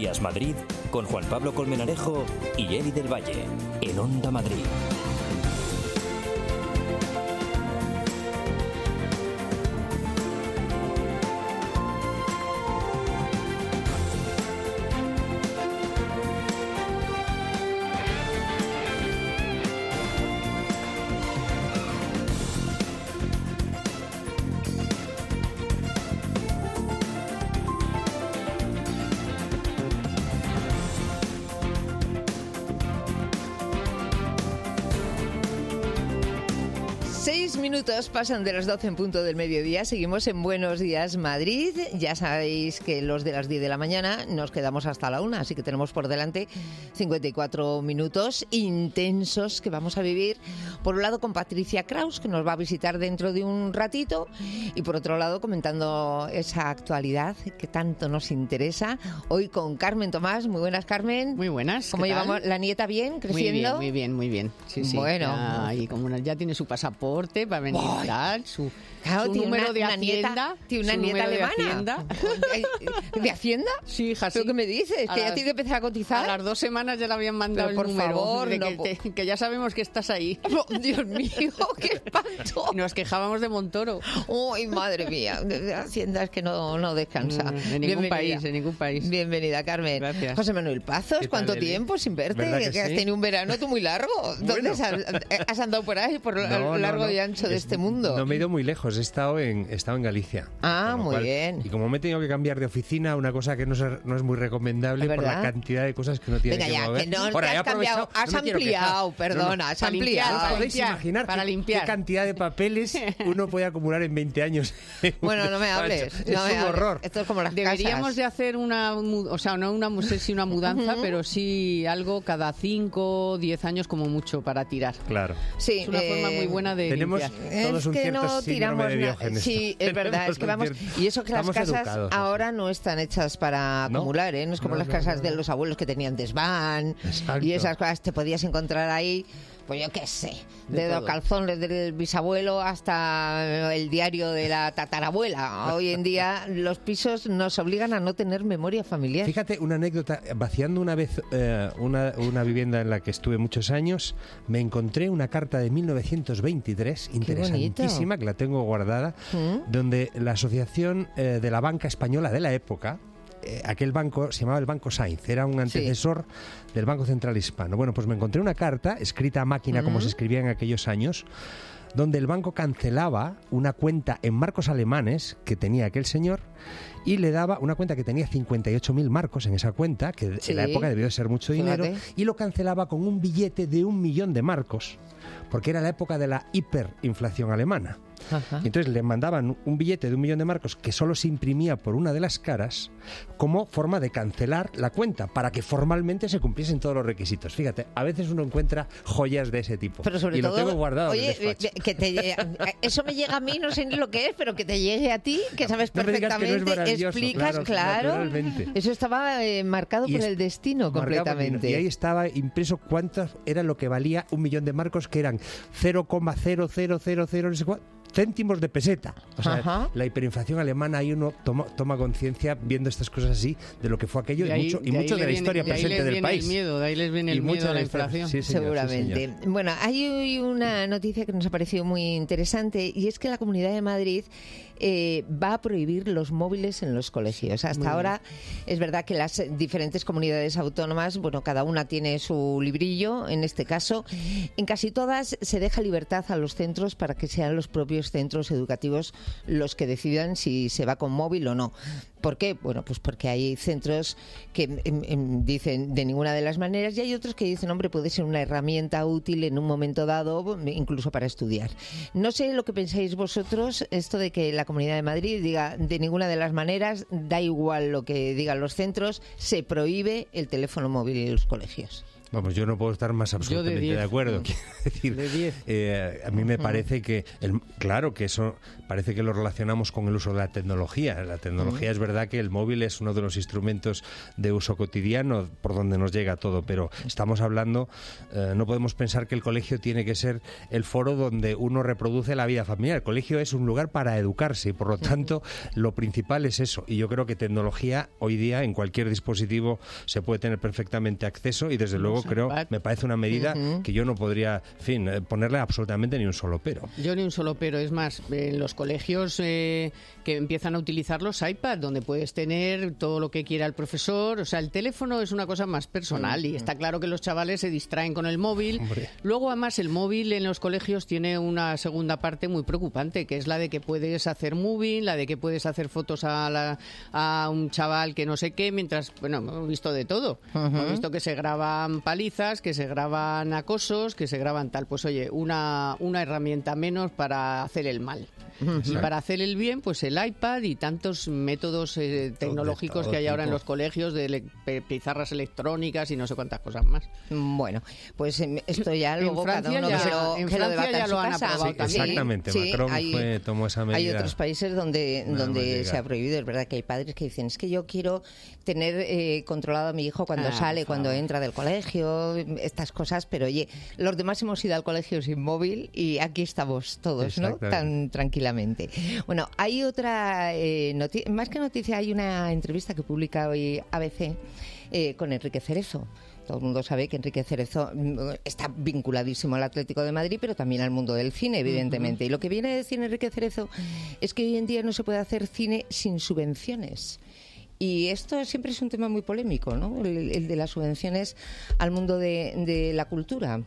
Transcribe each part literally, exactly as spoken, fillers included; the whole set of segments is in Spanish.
Días Madrid con Juan Pablo Colmenarejo y Eli del Valle en Onda Madrid. Seis minutos pasan de las doce en punto del mediodía. Seguimos en Buenos Días Madrid. Ya sabéis que los de las diez de la mañana nos quedamos hasta la una, así que tenemos por delante cincuenta y cuatro minutos intensos que vamos a vivir. Por un lado con Patricia Kraus, que nos va a visitar dentro de un ratito, y por otro lado comentando esa actualidad que tanto nos interesa. Hoy con Carmen Tomás. Muy buenas, Carmen. Muy buenas. ¿Cómo llevamos la nieta? ¿Bien? ¿Creciendo? Muy bien, muy bien, muy bien. Sí, sí. Bueno. Ya, y como ya tiene su pasaporte para venir y tal, su, claro, su tiene número una, de una Hacienda. Nieta, tiene una su nieta número alemana. De Hacienda. ¿De Hacienda? Sí, hija, sí. ¿Pero qué me dices? A ¿Que las, ya tiene que empezar a cotizar? A las dos semanas ya le habían mandado Pero por el número. favor, de no, que, te, que ya sabemos que estás ahí. Oh, Dios mío, qué espanto. Y nos quejábamos de Montoro. Uy, madre mía. Hacienda es que no, no descansa. Mm, en ningún Bienvenida. país, en ningún país. Bienvenida, Carmen. Gracias. José Manuel Pazos, ¿cuánto tal, Eli? tiempo sin verte? ¿Verdad que Que has sí? tenido un verano tú muy largo. ¿Dónde Bueno. has, has andado por ahí, por No, lo no, largo no. y ancho de Es- este mundo? No me he ido muy lejos, he estado en, he estado en Galicia. Ah, Con lo muy cual- bien. Y como me he tenido que cambiar de oficina, una cosa que no es, no es muy recomendable ¿Es por verdad? la cantidad de cosas que no tiene Venga que ya, mover. que no te Ahora, he has cambiado, aprovechado- has no me quiero quejar. ampliado, perdona, No, no. has Para limpiar, ampliado. para Podéis limpiar, imaginar para qué- limpiar. qué cantidad de papeles uno puede acumular en veinte años. Bueno, no me hables. Es no me un hables. horror. Esto es como las Deberíamos casas. de hacer una, mu- o sea, no una, no sé si una mudanza, pero sí algo cada cinco, diez años como mucho para tirar. Claro. Sí, Es una eh, forma muy buena de Tenemos limpiar. todos Es un que cierto no síndrome tiramos de na- Diógenes. Sí, es verdad, Tenemos es que un vamos. cierto- Y eso que las Estamos casas educados, ahora no están hechas para ¿No? acumular, ¿eh? No es como No, las no, casas no, de no. los abuelos que tenían desván Exacto. y esas cosas. Te podías encontrar ahí, pues yo qué sé, De de los todo. calzones del bisabuelo hasta el diario de la tatarabuela. Hoy en día los pisos nos obligan a no tener memoria familiar. Fíjate, una anécdota, vaciando una vez eh, una, una vivienda en la que estuve muchos años, me encontré una carta de mil novecientos veintitrés, interesantísima, que la tengo guardada, ¿Mm? donde la Asociación eh, de la Banca Española de la época, eh, aquel banco se llamaba el Banco Sainz, era un antecesor del Banco Central Hispano. Bueno, pues me encontré una carta escrita a máquina, como ¿Mm? se escribía en aquellos años, donde el banco cancelaba una cuenta en marcos alemanes que tenía aquel señor y le daba una cuenta que tenía cincuenta y ocho mil marcos en esa cuenta, que Sí. en la época debió de ser mucho dinero, Fíjate. y lo cancelaba con un billete de un millón de marcos, porque era la época de la hiperinflación alemana. Ajá. Y entonces le mandaban un billete de un millón de marcos que solo se imprimía por una de las caras como forma de cancelar la cuenta para que formalmente se cumpliesen todos los requisitos. Fíjate, a veces uno encuentra joyas de ese tipo. Pero sobre y todo, lo tengo guardado en el oye, despacho. eh, que te llegue- eso me llega a mí, no sé ni lo que es, pero que te llegue a ti, que sabes No me digas que no es perfectamente, maravilloso, explicas, claro, claro. naturalmente. Eso estaba eh, marcado Y por es- el destino marcado por el completamente. destino. Y ahí estaba impreso cuántas era lo que valía un millón de marcos, que eran cero coma cero cero cero cero no sé cuál, céntimos de peseta. O sea, Ajá. la hiperinflación alemana, ahí uno toma, toma conciencia viendo estas cosas así de lo que fue aquello y, ahí- mucho, y de ahí mucho de le la viene- historia de ahí presente les del viene país. el miedo, de ahí les viene Y el mucho miedo a de la historia- inflación. sí, señor, sí, Seguramente. señor. Bueno, hay una noticia que nos ha parecido muy interesante y es que la Comunidad de Madrid eh, va a prohibir los móviles en los colegios. Hasta Muy bien. ahora es verdad que las diferentes comunidades autónomas, bueno, cada una tiene su librillo, en este caso. En casi todas se deja libertad a los centros para que sean los propios centros educativos los que decidan si se va con móvil o no. ¿Por qué? Bueno, pues porque hay centros que em, em, dicen de ninguna de las maneras y hay otros que dicen, hombre, puede ser una herramienta útil en un momento dado, incluso para estudiar. No sé lo que pensáis vosotros, esto de que la Comunidad de Madrid diga de ninguna de las maneras, da igual lo que digan los centros, se prohíbe el teléfono móvil en los colegios. Vamos, yo no puedo estar más absolutamente de, de acuerdo. Quiero decir, de diez. Eh, a mí me parece que, el, claro, que eso parece que lo relacionamos con el uso de la tecnología. La tecnología uh-huh. es verdad que el móvil es uno de los instrumentos de uso cotidiano por donde nos llega todo, pero estamos hablando, eh, no podemos pensar que el colegio tiene que ser el foro donde uno reproduce la vida familiar. El colegio es un lugar para educarse y por lo tanto uh-huh. lo principal es eso. Y yo creo que tecnología hoy día en cualquier dispositivo se puede tener perfectamente acceso y desde luego creo, me parece una medida uh-huh. que yo no podría, en fin, ponerle absolutamente ni un solo pero. Yo ni un solo pero, es más, en los colegios eh, que empiezan a utilizar los iPad, donde puedes tener todo lo que quiera el profesor, o sea, el teléfono es una cosa más personal uh-huh. y está claro que los chavales se distraen con el móvil. Hombre. Luego, además, el móvil en los colegios tiene una segunda parte muy preocupante, que es la de que puedes hacer moving, la de que puedes hacer fotos a, la, a un chaval que no sé qué, mientras, bueno, hemos visto de todo. Uh-huh. Hemos visto que se graban palizas, que se graban acosos, que se graban tal. Pues oye, una, una herramienta menos para hacer el mal. Exacto. Y para hacer el bien, pues el iPad y tantos métodos eh, tecnológicos que hay ahora en los colegios, de ele- pizarras electrónicas y no sé cuántas cosas más. Bueno, pues esto ya luego Francia cada uno ya, que lo, en que lo Francia ya en lo han casa. aprobado Sí, también. Exactamente, sí, Macron hay, fue, tomó esa medida. Hay otros países donde, donde se ha prohibido. Es verdad que hay padres que dicen, es que yo quiero tener eh, controlado a mi hijo cuando ah, sale, cuando entra del colegio, estas cosas, pero oye, los demás hemos ido al colegio sin móvil y aquí estamos todos, ¿no? Tan tranquilamente. Bueno, hay otra, eh, noti- más que noticia, hay una entrevista que publica hoy A B C eh, con Enrique Cerezo. Todo el mundo sabe que Enrique Cerezo está vinculadísimo al Atlético de Madrid, pero también al mundo del cine, evidentemente. Uh-huh. Y lo que viene a decir Enrique Cerezo es que hoy en día no se puede hacer cine sin subvenciones. Y esto siempre es un tema muy polémico, ¿no? El, el de las subvenciones al mundo de, de la cultura.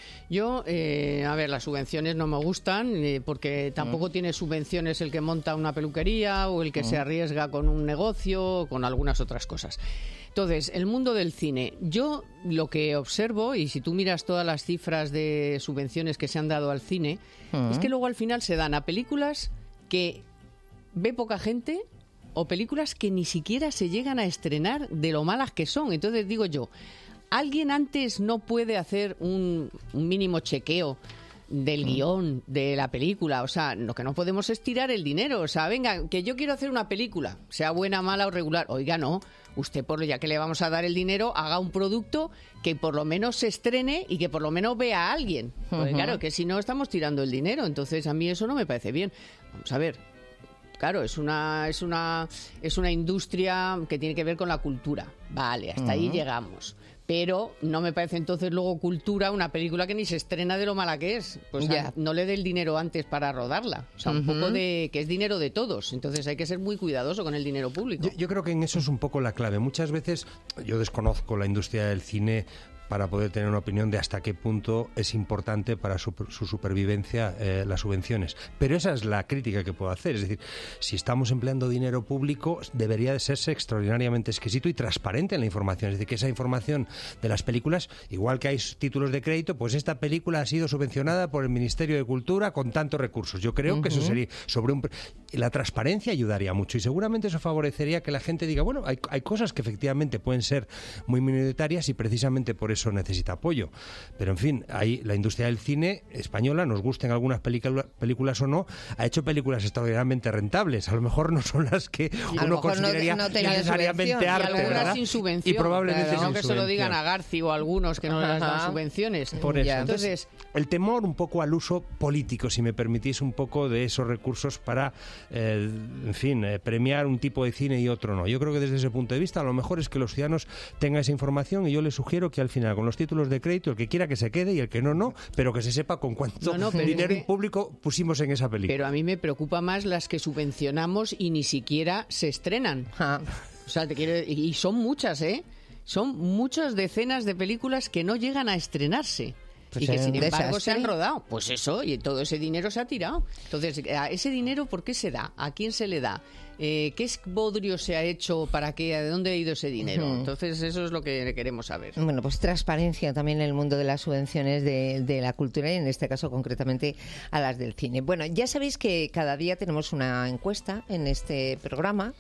Yo, eh, a ver, las subvenciones no me gustan eh, porque tampoco mm. tiene subvenciones el que monta una peluquería o el que mm. se arriesga con un negocio o con algunas otras cosas. Entonces, el mundo del cine, yo lo que observo, y si tú miras todas las cifras de subvenciones que se han dado al cine, mm. es que luego al final se dan a películas que ve poca gente o películas que ni siquiera se llegan a estrenar de lo malas que son. Entonces digo yo, ¿alguien antes no puede hacer un, un mínimo chequeo del guión de la película? O sea, lo que no podemos es tirar el dinero. O sea, venga, que yo quiero hacer una película, sea buena, mala o regular. Oiga, no, usted, por ya que le vamos a dar el dinero, haga un producto que por lo menos se estrene y que por lo menos vea a alguien. Porque, uh-huh. claro, que si no estamos tirando el dinero. Entonces, a mí eso no me parece bien. Vamos a ver. Claro, es una, es una, es una industria que tiene que ver con la cultura. Vale, hasta uh-huh. ahí llegamos. Pero no me parece entonces luego cultura una película que ni se estrena de lo mala que es. Pues yeah. no le dé el dinero antes para rodarla. O sea, un uh-huh. poco de que es dinero de todos. Entonces hay que ser muy cuidadoso con el dinero público. Yo, yo creo que en eso es un poco la clave. Muchas veces yo desconozco la industria del cine para poder tener una opinión de hasta qué punto es importante para su, su supervivencia eh, las subvenciones. Pero esa es la crítica que puedo hacer. Es decir, si estamos empleando dinero público, debería de serse extraordinariamente exquisito y transparente en la información. Es decir, que esa información de las películas, igual que hay títulos de crédito, pues esta película ha sido subvencionada por el Ministerio de Cultura con tantos recursos. Yo creo uh-huh. que eso sería sobre un... La transparencia ayudaría mucho y seguramente eso favorecería que la gente diga, bueno, hay, hay cosas que efectivamente pueden ser muy minoritarias y precisamente por eso eso necesita apoyo. Pero, en fin, ahí la industria del cine española, nos gusten algunas película, películas o no, ha hecho películas extraordinariamente rentables. A lo mejor no son las que uno consideraría no, no necesariamente arte, ¿verdad? Sin subvención. Y probablemente claro, sin no que subvención. Se lo digan a Garci o a algunos que no les dan subvenciones. Por eso. Ya. Entonces, el temor un poco al uso político, si me permitís, un poco de esos recursos para, eh, en fin, eh, premiar un tipo de cine y otro no. Yo creo que desde ese punto de vista, a lo mejor es que los ciudadanos tengan esa información y yo les sugiero que al final, con los títulos de crédito, el que quiera que se quede y el que no, no, pero que se sepa con cuánto no, no, dinero es que, público pusimos en esa película. Pero a mí me preocupa más las que subvencionamos y ni siquiera se estrenan. Ah. O sea, te quiero, y son muchas, ¿eh? Son muchas decenas de películas que no llegan a estrenarse. Pues y que sin embargo desastre. Se han rodado. Pues eso, y todo ese dinero se ha tirado. Entonces, ¿ese dinero por qué se da? ¿A quién se le da? Eh, ¿Qué bodrio se ha hecho para qué? ¿De dónde ha ido ese dinero? Uh-huh. Entonces, eso es lo que queremos saber. Bueno, pues transparencia también en el mundo de las subvenciones de, de la cultura y en este caso concretamente a las del cine. Bueno, ya sabéis que cada día tenemos una encuesta en este programa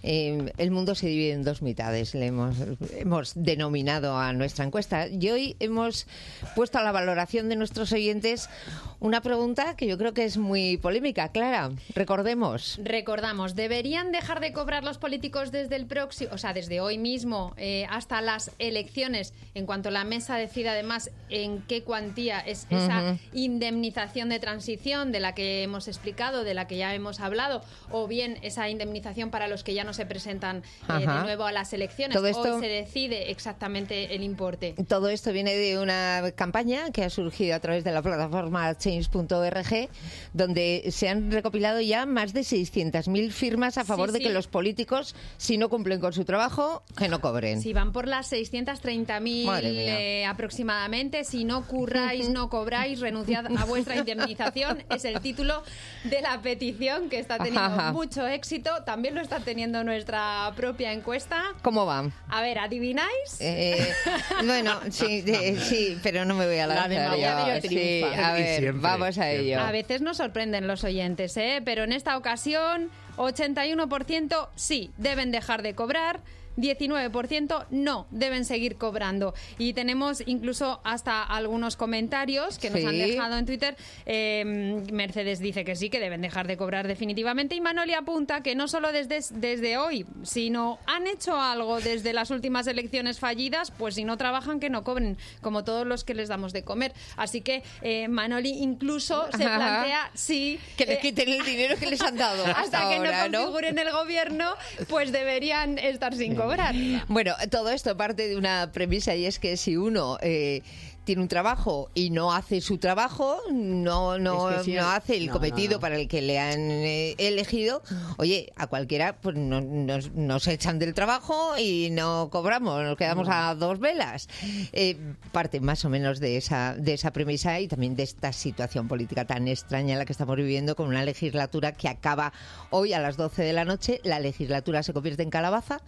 Eh, el mundo se divide en dos mitades, le hemos, hemos denominado a nuestra encuesta. Y hoy hemos puesto a la valoración de nuestros oyentes una pregunta que yo creo que es muy polémica. Clara, recordemos. Recordamos, ¿deberían dejar de cobrar los políticos desde el próximo, o sea, desde hoy mismo eh, hasta las elecciones, en cuanto la mesa decida además en qué cuantía es esa uh-huh. indemnización de transición de la que hemos explicado, de la que ya hemos hablado, o bien esa indemnización para los que ya no se presentan eh, de nuevo a las elecciones? Todo esto, hoy se decide exactamente el importe. Todo esto viene de una campaña que ha surgido a través de la plataforma change punto org, donde se han recopilado ya más de seiscientas mil firmas a favor sí, de sí. que los políticos, si no cumplen con su trabajo, que no cobren. Sí, van por las seiscientas treinta mil eh, aproximadamente. Si no curráis, no cobráis, renunciad a vuestra indemnización. Es el título de la petición, que está teniendo Ajá. mucho éxito. También lo está teniendo nuestra propia encuesta. ¿Cómo va? A ver, ¿adivináis? Eh, bueno, sí, de, sí, pero no me voy a lanzar. La demagogia sí, a ver, siempre, vamos a ello. A veces nos sorprenden los oyentes, ¿eh? Pero en esta ocasión, ochenta y uno por ciento sí, deben dejar de cobrar. diecinueve por ciento no, deben seguir cobrando. Y tenemos incluso hasta algunos comentarios que nos sí. han dejado en Twitter. Eh, Mercedes dice que sí, que deben dejar de cobrar definitivamente. Y Manoli apunta que no solo desde, desde hoy, sino han hecho algo desde las últimas elecciones fallidas, pues si no trabajan, que no cobren, como todos los que les damos de comer. Así que eh, Manoli incluso se Ajá. plantea sí, que les quiten el dinero que les han dado. Hasta, hasta que ahora, no configuren ¿no? el gobierno, pues deberían estar sin cobrar. Bueno, todo esto parte de una premisa, y es que si uno eh, tiene un trabajo y no hace su trabajo, no no, es que sí, no hace el no, cometido no, no. para el que le han eh, elegido, oye, a cualquiera pues no, nos, nos echan del trabajo y no cobramos, nos quedamos no. a dos velas. Eh, parte más o menos de esa, de esa premisa, y también de esta situación política tan extraña en la que estamos viviendo, con una legislatura que acaba hoy a las doce de la noche. La legislatura se convierte en calabaza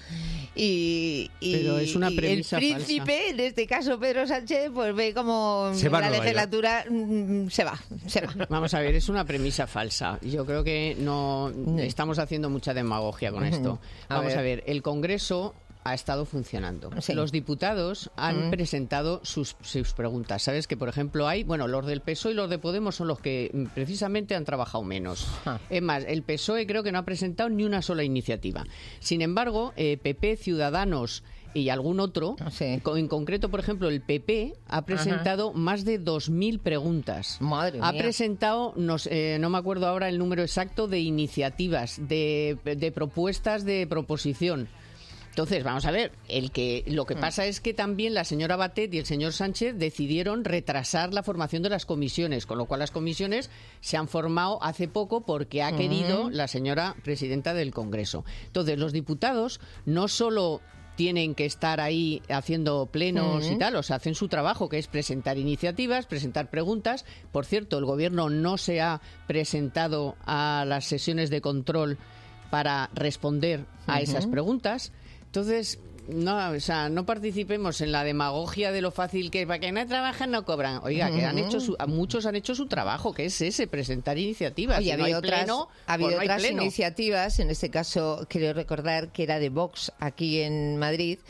y, y, Pero es una premisa y el príncipe, falsa. En este caso Pedro Sánchez, pues ve como se va la legislatura mm, se va, se va. Vamos a ver, es una premisa falsa. Yo creo que no estamos haciendo mucha demagogia con esto. A Vamos ver. a ver, el Congreso ha estado funcionando. Sí. Los diputados han Mm. presentado sus, sus preguntas. Sabes que, por ejemplo, hay, bueno, los del P S O E y los de Podemos son los que mm, precisamente han trabajado menos. Ah. Es más, el P S O E creo que no ha presentado ni una sola iniciativa. Sin embargo, eh, P P, Ciudadanos y algún otro, Sí. en concreto, por ejemplo, el P P ha presentado Ajá. más de dos mil preguntas. Madre ha mía. presentado, no, eh, no me acuerdo ahora el número exacto, de iniciativas, de, de propuestas de proposición. Entonces, vamos a ver, el que lo que pasa es que también la señora Batet y el señor Sánchez decidieron retrasar la formación de las comisiones, con lo cual las comisiones se han formado hace poco porque ha querido la señora presidenta del Congreso. Entonces, los diputados no solo tienen que estar ahí haciendo plenos uh-huh. y tal, o sea, hacen su trabajo, que es presentar iniciativas, presentar preguntas. Por cierto, el Gobierno no se ha presentado a las sesiones de control para responder a uh-huh. esas preguntas. Entonces, no, o sea, no participemos en la demagogia de lo fácil que es, para que no trabajan no cobran. Oiga, que han hecho su, muchos han hecho su trabajo, que es ese, presentar iniciativas. Oye, si no había hay otras, pleno, ha habido pues no hay otras pleno. iniciativas, en este caso quiero recordar que era de Vox aquí en Madrid,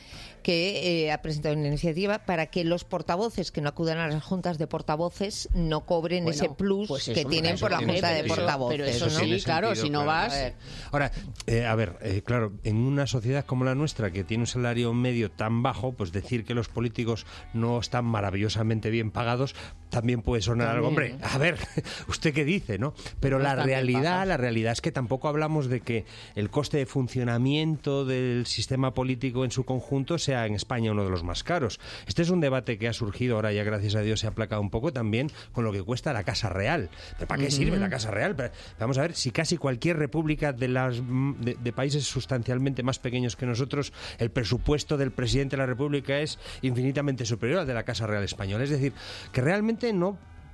que eh, ha presentado una iniciativa para que los portavoces que no acudan a las juntas de portavoces no cobren Bueno, ese plus pues que eso, tienen eso por la tiene junta de sentido. portavoces. Pero eso ¿no? sí, claro, si no vas... A ver. Ahora, eh, a ver, eh, claro, en una sociedad como la nuestra, que tiene un salario medio tan bajo, pues decir que los políticos no están maravillosamente bien pagados también puede sonar algo, hombre, a ver, ¿usted qué dice, no? Pero No la están bien realidad, pagados. la realidad es que tampoco hablamos de que el coste de funcionamiento del sistema político en su conjunto sea en España uno de los más caros. Este es un debate que ha surgido, ahora ya gracias a Dios se ha aplacado un poco también, con lo que cuesta la Casa Real. ¿Pero para qué sirve la Casa Real? Pero, vamos a ver, si casi cualquier república de, las, de, de países sustancialmente más pequeños que nosotros, el presupuesto del presidente de la República es infinitamente superior al de la Casa Real española. Es decir, que realmente no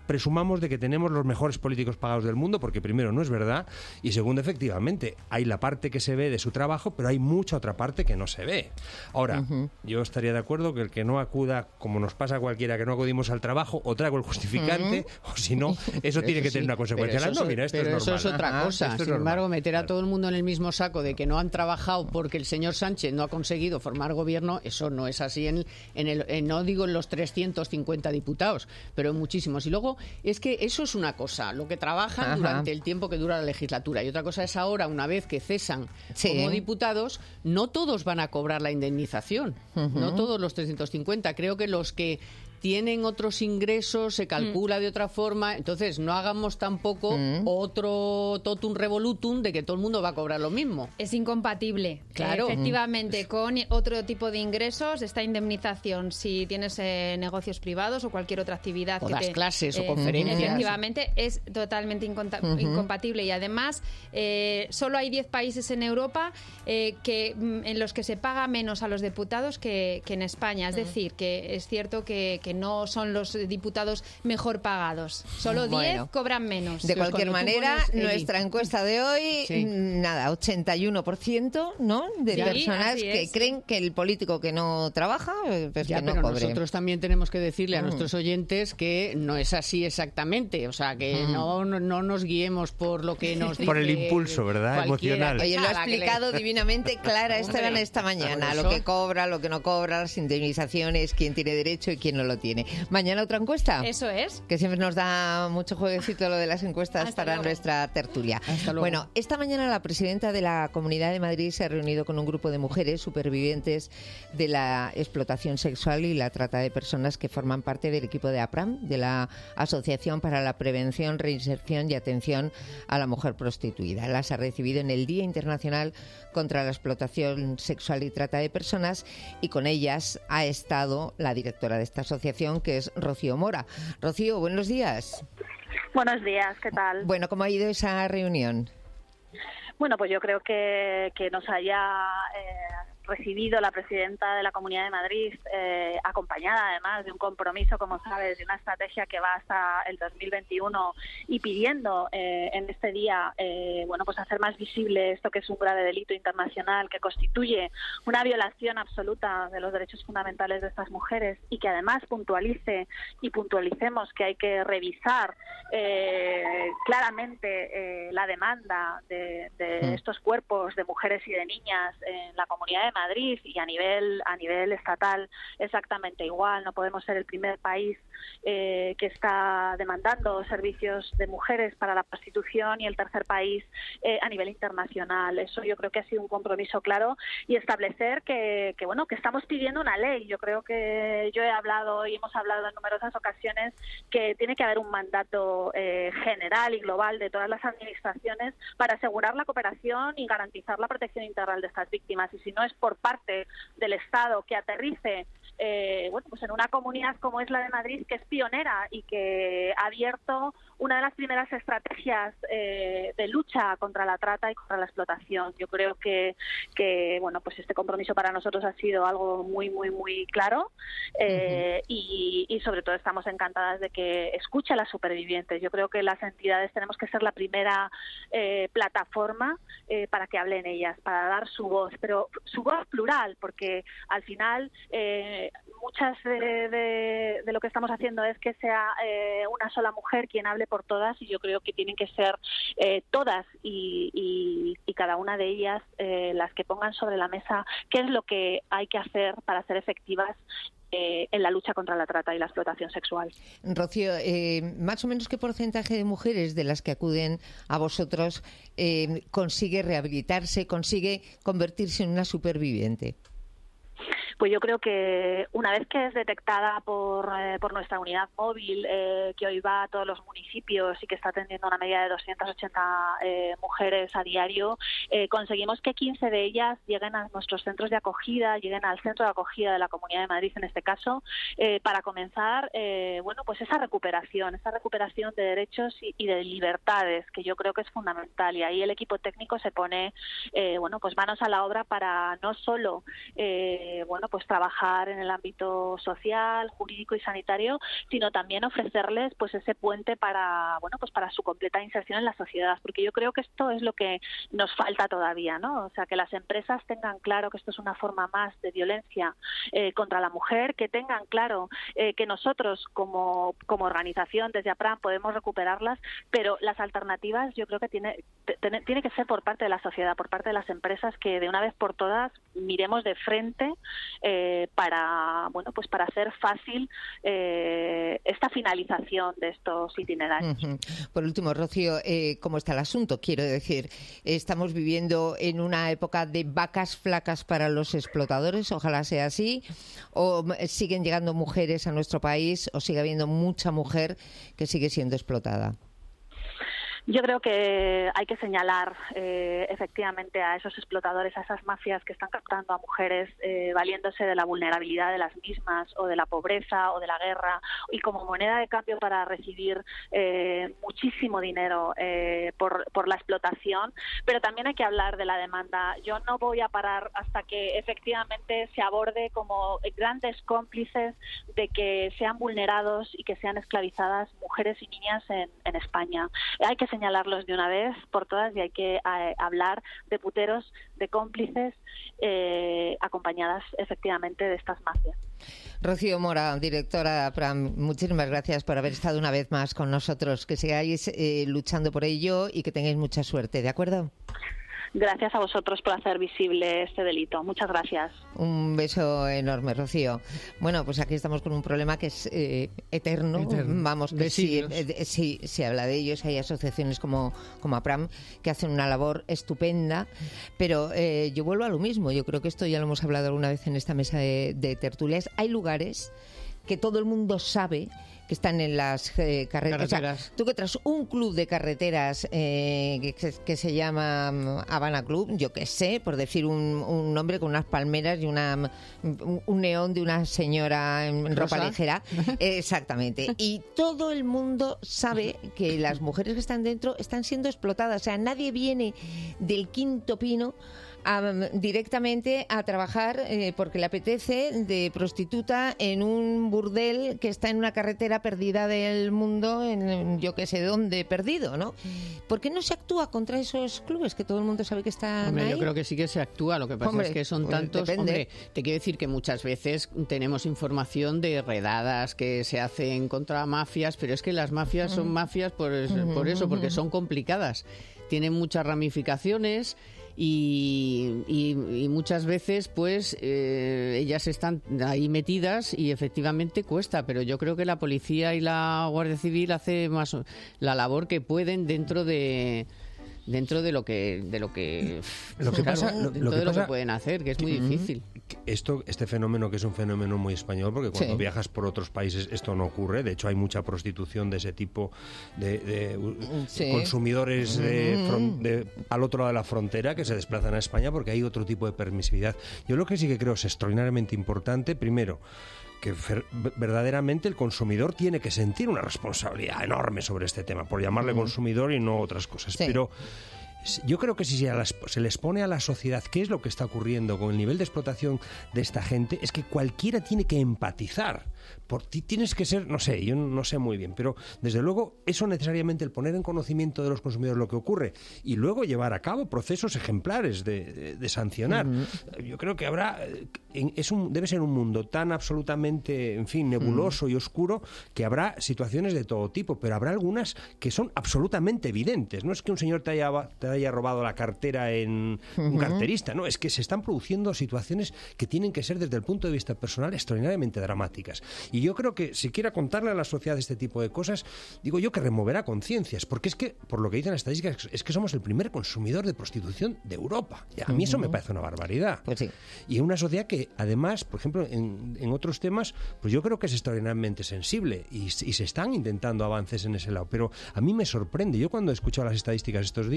presumamos de que tenemos los mejores políticos pagados del mundo, porque primero no es verdad, y segundo, efectivamente, hay la parte que se ve de su trabajo, pero hay mucha otra parte que no se ve. Ahora, uh-huh. yo estaría de acuerdo que el que no acuda, como nos pasa a cualquiera que no acudimos al trabajo, o traigo el justificante, uh-huh. o si no, eso tiene que tener sí, una consecuencia. Pero, eso, no, mira, esto pero es eso es otra Ajá, cosa. Sin embargo, meter a todo el mundo en el mismo saco de que no han trabajado porque el señor Sánchez no ha conseguido formar gobierno, eso no es así. En, en el, en, no digo en los trescientos cincuenta diputados, pero en muchísimos. Y luego, es que eso es una cosa, lo que trabajan Ajá. durante el tiempo que dura la legislatura. Y otra cosa es ahora, una vez que cesan sí. como diputados, no todos van a cobrar la indemnización. Uh-huh. No todos los trescientos cincuenta. Creo que los que tienen otros ingresos, se calcula mm. de otra forma, entonces no hagamos tampoco mm. otro totum revolutum de que todo el mundo va a cobrar lo mismo. Es incompatible, claro. efectivamente, mm. con otro tipo de ingresos, esta indemnización, si tienes eh, negocios privados o cualquier otra actividad o que das te, clases eh, o conferencias. Efectivamente, es totalmente inconta- uh-huh. incompatible y además eh, solo hay diez países en Europa eh, que en los que se paga menos a los diputados que, que en España, es uh-huh. decir, que es cierto que, que no son los diputados mejor pagados. Solo diez bueno, cobran menos. De cualquier manera, nuestra encuesta de hoy, sí. nada, ochenta y uno por ciento, ¿no? De sí, personas que es. creen que el político que no trabaja, pues ya, que no pero cobre. Nosotros también tenemos que decirle a mm. nuestros oyentes que no es así exactamente. O sea, que mm. no, no nos guiemos por lo que nos dice. Por el impulso, ¿verdad? Emocional. Oye, lo ha explicado le... divinamente Clara Esteban esta mañana. Lo que cobra, lo que no cobra, las indemnizaciones, quién tiene derecho y quién no lo tiene. Mañana otra encuesta. Eso es. Que siempre nos da mucho jueguecito lo de las encuestas Hasta para luego. nuestra tertulia. Bueno, esta mañana la presidenta de la Comunidad de Madrid se ha reunido con un grupo de mujeres supervivientes de la explotación sexual y la trata de personas que forman parte del equipo de APRAM, de la Asociación para la Prevención, Reinserción y Atención a la Mujer Prostituida. Las ha recibido en el Día Internacional contra la Explotación Sexual y Trata de Personas y con ellas ha estado la directora de esta asociación, que es Rocío Mora. Rocío, buenos días. Buenos días, ¿qué tal? Bueno, ¿cómo ha ido esa reunión? Bueno, pues yo creo que, que nos haya eh, recibido la presidenta de la Comunidad de Madrid, eh, acompañada además de un compromiso, como sabes, de una estrategia que va hasta el dos mil veintiuno y pidiendo eh, en este día, eh, bueno, pues hacer más visible esto que es un grave delito internacional que constituye una violación absoluta de los derechos fundamentales de estas mujeres y que además puntualice y puntualicemos que hay que revisar eh, claramente eh, la demanda de, de estos cuerpos de mujeres y de niñas en la Comunidad de Madrid y a nivel a nivel estatal exactamente igual. No podemos ser el primer país eh, que está demandando servicios de mujeres para la prostitución y el tercer país eh, a nivel internacional. Eso yo creo que ha sido un compromiso claro y establecer que, que bueno que estamos pidiendo una ley. Yo creo que yo he hablado y hemos hablado en numerosas ocasiones que tiene que haber un mandato eh, general y global de todas las administraciones para asegurar la cooperación y garantizar la protección integral de estas víctimas. Y si no es por parte del Estado que aterrice eh, bueno, pues en una comunidad como es la de Madrid, que es pionera y que ha abierto una de las primeras estrategias eh, de lucha contra la trata y contra la explotación. Yo creo que, que bueno, pues este compromiso para nosotros ha sido algo muy, muy, muy claro eh, uh-huh. y, y sobre todo estamos encantadas de que escuche a las supervivientes. Yo creo que las entidades tenemos que ser la primera eh, plataforma eh, para que hablen ellas, para dar su voz, pero su voz plural, porque al final eh, muchas de, de, de lo que estamos haciendo es que sea eh, una sola mujer quien hable por todas y yo creo que tienen que ser eh, todas y, y, y cada una de ellas eh, las que pongan sobre la mesa qué es lo que hay que hacer para ser efectivas eh, en la lucha contra la trata y la explotación sexual. Rocío, eh, más o menos qué porcentaje de mujeres de las que acuden a vosotros eh, consigue rehabilitarse, consigue convertirse en una superviviente? Pues yo creo que una vez que es detectada por, eh, por nuestra unidad móvil, eh, que hoy va a todos los municipios y que está atendiendo una media de doscientas ochenta eh, mujeres a diario, eh, conseguimos que quince de ellas lleguen a nuestros centros de acogida, lleguen al centro de acogida de la Comunidad de Madrid en este caso, eh, para comenzar eh, bueno, pues esa recuperación, esa recuperación de derechos y, y de libertades, que yo creo que es fundamental. Y ahí el equipo técnico se pone eh, bueno, pues manos a la obra para no solo eh, bueno, bueno, pues trabajar en el ámbito social, jurídico y sanitario, sino también ofrecerles pues ese puente para, bueno, pues para su completa inserción en la sociedad, porque yo creo que esto es lo que nos falta todavía, ¿no? O sea, que las empresas tengan claro que esto es una forma más de violencia eh, contra la mujer, que tengan claro eh, que nosotros como, como organización desde APRAM podemos recuperarlas, pero las alternativas yo creo que tiene, t- tiene que ser por parte de la sociedad, por parte de las empresas, que de una vez por todas miremos de frente eh, para, bueno, pues para hacer fácil eh, esta finalización de estos itinerarios. Uh-huh. Por último, Rocío, eh, ¿cómo está el asunto? Quiero decir, ¿estamos viviendo en una época de vacas flacas para los explotadores? Ojalá sea así. ¿O siguen llegando mujeres a nuestro país? ¿O sigue habiendo mucha mujer que sigue siendo explotada? Yo creo que hay que señalar eh, efectivamente a esos explotadores, a esas mafias que están captando a mujeres eh, valiéndose de la vulnerabilidad de las mismas o de la pobreza o de la guerra y como moneda de cambio para recibir eh, muchísimo dinero eh, por, por la explotación, pero también hay que hablar de la demanda. Yo no voy a parar hasta que efectivamente se aborde como grandes cómplices de que sean vulnerados y que sean esclavizadas mujeres y niñas en, en España. Hay que señalarlos de una vez por todas y hay que eh, hablar de puteros, de cómplices, eh, acompañadas efectivamente de estas mafias. Rocío Mora, directora de APRAM, muchísimas gracias por haber estado una vez más con nosotros. Que sigáis eh, luchando por ello y que tengáis mucha suerte, ¿de acuerdo? Gracias a vosotros por hacer visible este delito. Muchas gracias. Un beso enorme, Rocío. Bueno, pues aquí estamos con un problema que es eh, eterno. eterno. Vamos, que sí, eh, sí, se habla de ellos. Hay asociaciones como, como APRAM que hacen una labor estupenda, pero eh, yo vuelvo a lo mismo. Yo creo que esto ya lo hemos hablado alguna vez en esta mesa de, de tertulias. Hay lugares que todo el mundo sabe que están en las eh, carreteras. carreteras. O sea, tú que traes un club de carreteras eh, que, que se llama Habana Club, yo qué sé, por decir un, un nombre con unas palmeras y una un, un neón de una señora en ropa ¿Rosa? ligera. Eh, exactamente. Y todo el mundo sabe que las mujeres que están dentro están siendo explotadas. O sea, nadie viene del Quinto Pino A, directamente a trabajar eh, porque le apetece de prostituta en un burdel que está en una carretera perdida del mundo, en yo que sé dónde perdido, ¿no? ¿Por qué no se actúa contra esos clubes que todo el mundo sabe que están hombre, ahí? yo creo que sí que se actúa, lo que pasa hombre, es que son pues tantos... depende. Hombre, te quiero decir que muchas veces tenemos información de redadas que se hacen contra mafias, pero es que las mafias son mafias por, por eso, porque son complicadas, tienen muchas ramificaciones. Y, y, y muchas veces pues eh, ellas están ahí metidas y efectivamente cuesta, pero yo creo que la policía y la Guardia Civil hace más la labor que pueden dentro de dentro de lo que de lo que lo que claro, pasa lo, dentro lo que de lo pasa, que pueden hacer, que es muy difícil. Esto, este fenómeno que es un fenómeno muy español, porque cuando sí. viajas por otros países esto no ocurre. De hecho, hay mucha prostitución de ese tipo de, de sí. consumidores de, fron, de, al otro lado de la frontera que se desplazan a España porque hay otro tipo de permisividad. Yo lo que sí que creo es extraordinariamente importante, primero, que fer, verdaderamente el consumidor tiene que sentir una responsabilidad enorme sobre este tema, por llamarle uh-huh. consumidor y no otras cosas. Sí. Pero yo creo que si se les pone a la sociedad qué es lo que está ocurriendo con el nivel de explotación de esta gente, es que cualquiera tiene que empatizar. Por ti tienes que ser, no sé, yo no sé muy bien, pero desde luego eso necesariamente el poner en conocimiento de los consumidores lo que ocurre y luego llevar a cabo procesos ejemplares de, de, de sancionar. Uh-huh. Yo creo que habrá, es un, debe ser un mundo tan absolutamente, en fin, nebuloso uh-huh. y oscuro que habrá situaciones de todo tipo, pero habrá algunas que son absolutamente evidentes. No es que un señor te haya, te haya robado la cartera en uh-huh. un carterista, no, es que se están produciendo situaciones que tienen que ser desde el punto de vista personal extraordinariamente dramáticas. Y yo creo que si quiera contarle a la sociedad este tipo de cosas, digo yo que removerá conciencias, porque es que, por lo que dicen las estadísticas, es que somos el primer consumidor de prostitución de Europa. A mí eso me parece una barbaridad. Pues sí. Y en una sociedad que, además, por ejemplo, en, en otros temas, pues yo creo que es extraordinariamente sensible y, y se están intentando avances en ese lado. Pero a mí me sorprende. Yo cuando he escuchado las estadísticas estos días,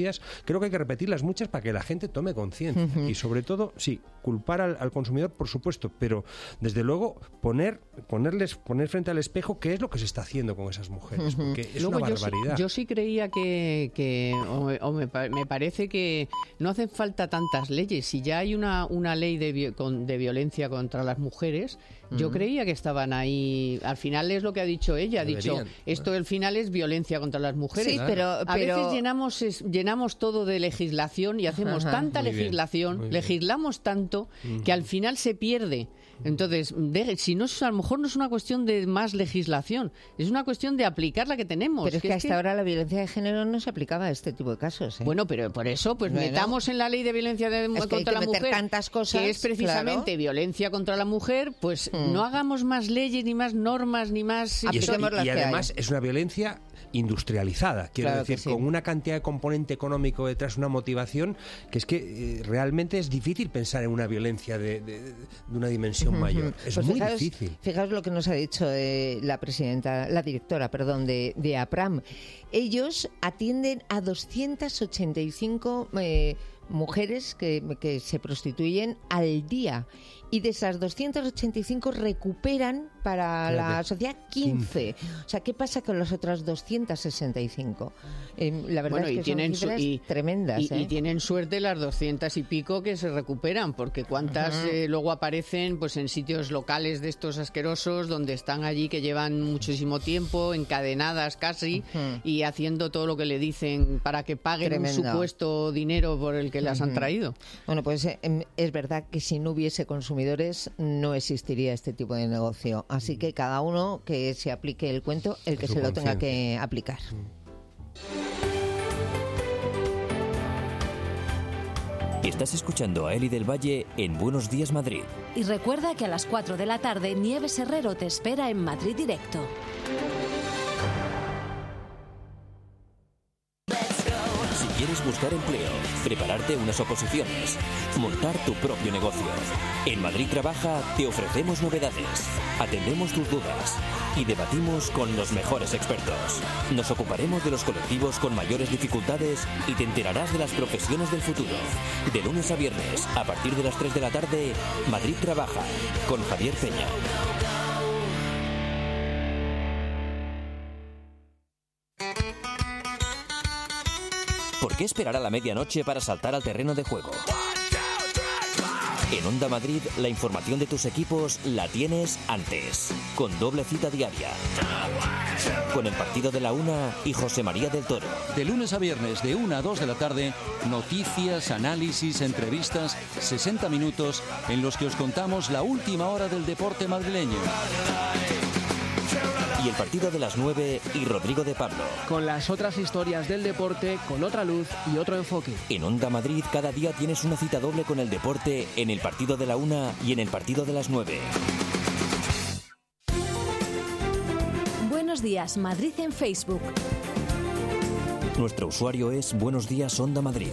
creo que hay que repetirlas muchas para que la gente tome conciencia. Uh-huh. Y sobre todo, sí, culpar al, al consumidor, por supuesto, pero desde luego poner, ponerles, poner frente al espejo qué es lo que se está haciendo con esas mujeres, uh-huh. porque es Luego una yo barbaridad. Sí, yo sí creía que, que o, o me, me parece que no hacen falta tantas leyes. Si ya hay una, una ley de, con, de violencia contra las mujeres, uh-huh. yo creía que estaban ahí. Al final es lo que ha dicho ella, ha Deberían. dicho, esto al final es violencia contra las mujeres. Sí, pero, a pero... veces llenamos, es, llenamos todo de legislación y hacemos uh-huh. tanta Muy legislación, bien, legislamos tanto uh-huh. que al final se pierde. Entonces, de, si no es, a lo mejor no es una cuestión de más legislación, es una cuestión de aplicar la que tenemos. Pero es que, que hasta es que... ahora la violencia de género no se aplicaba a este tipo de casos, ¿eh? Bueno, pero por eso, pues bueno, metamos en la ley de violencia de, es que contra la mujer, tantas cosas, que es precisamente claro. violencia contra la mujer, pues mm. no hagamos más leyes, ni más normas, ni más... Y, eso, y, y además es una violencia industrializada, quiero claro decir, sí. con una cantidad de componente económico detrás, una motivación, que es que eh, realmente es difícil pensar en una violencia de, de, de una dimensión uh-huh. mayor. Es pues muy fijaos, difícil. Fijaos lo que nos ha dicho eh, la presidenta, la directora, perdón, de, de APRAM. Ellos atienden a doscientas ochenta y cinco eh, mujeres que, que se prostituyen al día. Y de esas doscientas ochenta y cinco recuperan para Fíjate. la sociedad quince. quince. O sea, ¿qué pasa con las otras doscientas sesenta y cinco? Eh, la verdad bueno, es que y tienen son cifras y, tremendas. Y, ¿eh? y tienen suerte las doscientas y pico que se recuperan, porque cuántas uh-huh. eh, luego aparecen pues en sitios locales de estos asquerosos, donde están allí que llevan muchísimo tiempo, encadenadas casi, uh-huh. y haciendo todo lo que le dicen para que paguen Tremendo. un supuesto dinero por el que las uh-huh. han traído. Bueno, pues eh, es verdad que si no hubiese consumidores no existiría este tipo de negocio. Así que cada uno que se aplique el cuento, el que se lo tenga que aplicar. Estás escuchando a Eli del Valle en Buenos Días Madrid. Y recuerda que a las cuatro de la tarde Nieves Herrero te espera en Madrid Directo. Si quieres buscar empleo, prepararte unas oposiciones, montar tu propio negocio. En Madrid Trabaja te ofrecemos novedades, atendemos tus dudas y debatimos con los mejores expertos. Nos ocuparemos de los colectivos con mayores dificultades y te enterarás de las profesiones del futuro. De lunes a viernes, a partir de las tres de la tarde, Madrid Trabaja, con Javier Peña. ¿Por qué esperar a la medianoche para saltar al terreno de juego? En Onda Madrid, la información de tus equipos la tienes antes, con doble cita diaria. Con el partido de la una y José María del Toro. De lunes a viernes, de una a dos de la tarde, noticias, análisis, entrevistas, sesenta minutos en los que os contamos la última hora del deporte madrileño. Y el partido de las nueve y Rodrigo de Pablo. Con las otras historias del deporte, con otra luz y otro enfoque. En Onda Madrid cada día tienes una cita doble con el deporte en el partido de la una y en el partido de las nueve. Buenos días Madrid en Facebook. Nuestro usuario es Buenos Días Onda Madrid.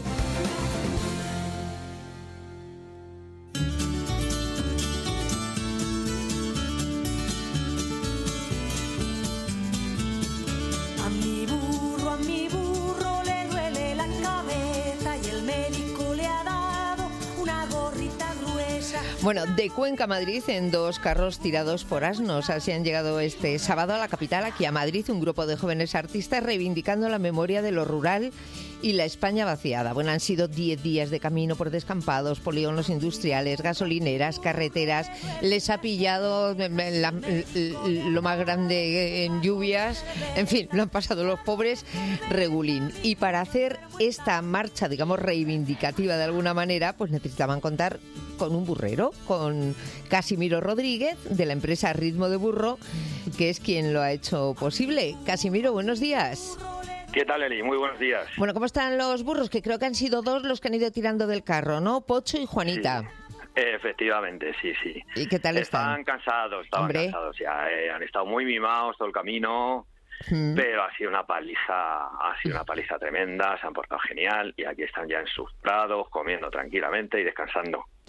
Bueno, de Cuenca a Madrid en dos carros tirados por asnos. Así han llegado este sábado a la capital, aquí a Madrid, un grupo de jóvenes artistas reivindicando la memoria de lo rural y la España vaciada. Bueno, han sido diez días de camino por descampados, polígonos industriales, gasolineras, carreteras. Les ha pillado la, lo más grande en lluvias. En fin, lo han pasado los pobres regulín. Y para hacer esta marcha, digamos, reivindicativa de alguna manera, pues necesitaban contar con un burrero, con Casimiro Rodríguez, de la empresa Ritmo de Burro, que es quien lo ha hecho posible. Casimiro, buenos días. ¿Qué tal, Eli? Muy buenos días. Bueno, ¿cómo están los burros? Que creo que han sido dos los que han ido tirando del carro, ¿no? Pocho y Juanita. Sí, efectivamente, sí, sí. ¿Y qué tal están? Están cansados, estaban Hombre. cansados ya. Eh, han estado muy mimados todo el camino, mm. pero ha sido una paliza, ha sido una paliza tremenda, se han portado genial y aquí están ya en sus prados, comiendo tranquilamente y descansando.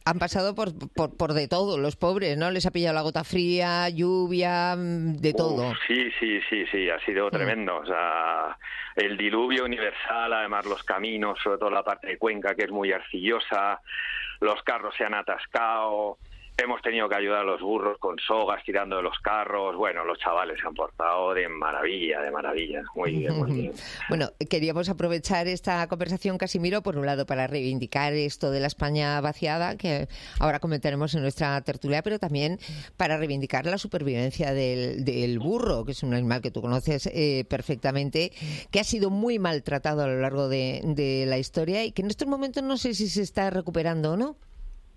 Han pasado por, por, por de todo, los pobres, ¿no? Les ha pillado la gota fría, lluvia, de todo. Uf, sí, sí, sí, sí, ha sido tremendo. O sea, el diluvio universal, además los caminos, sobre todo la parte de Cuenca, que es muy arcillosa, los carros se han atascado. Hemos tenido que ayudar a los burros con sogas tirando de los carros. Bueno, los chavales se han portado de maravilla, de maravilla. Muy bien, muy bien. Bueno, queríamos aprovechar esta conversación, Casimiro, por un lado para reivindicar esto de la España vaciada, que ahora comentaremos en nuestra tertulia, pero también para reivindicar la supervivencia del, del burro, que es un animal que tú conoces eh, perfectamente, que ha sido muy maltratado a lo largo de, de la historia y que en estos momentos no sé si se está recuperando o no.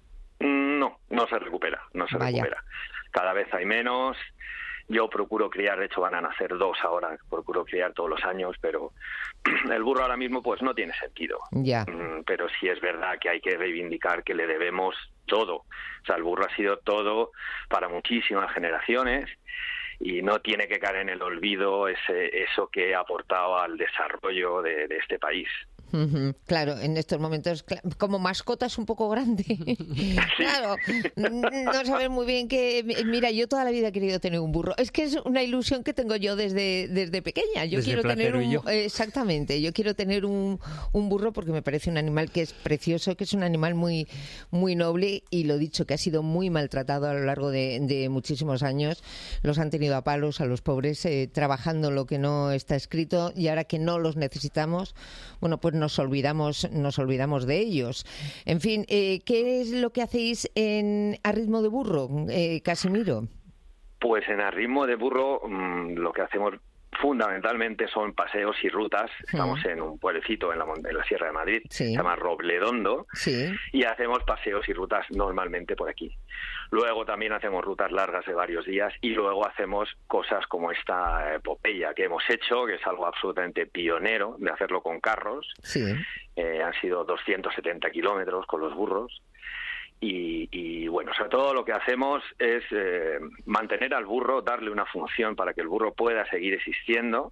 No, no se recupera, no se Vaya. recupera. Cada vez hay menos. Yo procuro criar, de hecho van a nacer dos ahora, procuro criar todos los años, pero el burro ahora mismo pues no tiene sentido. Ya. Mm, Pero sí es verdad que hay que reivindicar que le debemos todo. O sea, el burro ha sido todo para muchísimas generaciones y no tiene que caer en el olvido ese eso que ha aportado al desarrollo de, de este país. Uh-huh. Claro, en estos momentos, cl- como mascota es un poco grande. Claro, no sabes muy bien que... Mira, yo toda la vida he querido tener un burro. Es que es una ilusión que tengo yo desde, desde pequeña. Yo Desde quiero tener Platero un... y yo. eh, Exactamente, yo quiero tener un, un burro porque me parece un animal que es precioso, que es un animal muy, muy noble y lo dicho, que ha sido muy maltratado a lo largo de, de muchísimos años. Los han tenido a palos a los pobres eh, trabajando lo que no está escrito y ahora que no los necesitamos, bueno, pues nos olvidamos, nos olvidamos de ellos. En fin, eh, ¿qué es lo que hacéis en A Ritmo de Burro, eh, Casimiro? Pues en A Ritmo de Burro mmm, lo que hacemos fundamentalmente son paseos y rutas. Estamos en un pueblecito en la, mon- en la Sierra de Madrid, Sí. se llama Robledondo, Sí. y hacemos paseos y rutas normalmente por aquí. Luego también hacemos rutas largas de varios días y luego hacemos cosas como esta epopeya que hemos hecho, que es algo absolutamente pionero de hacerlo con carros. Sí. Eh, han sido doscientos setenta kilómetros con los burros. Y, y bueno, sobre todo lo que hacemos es eh, mantener al burro, darle una función para que el burro pueda seguir existiendo,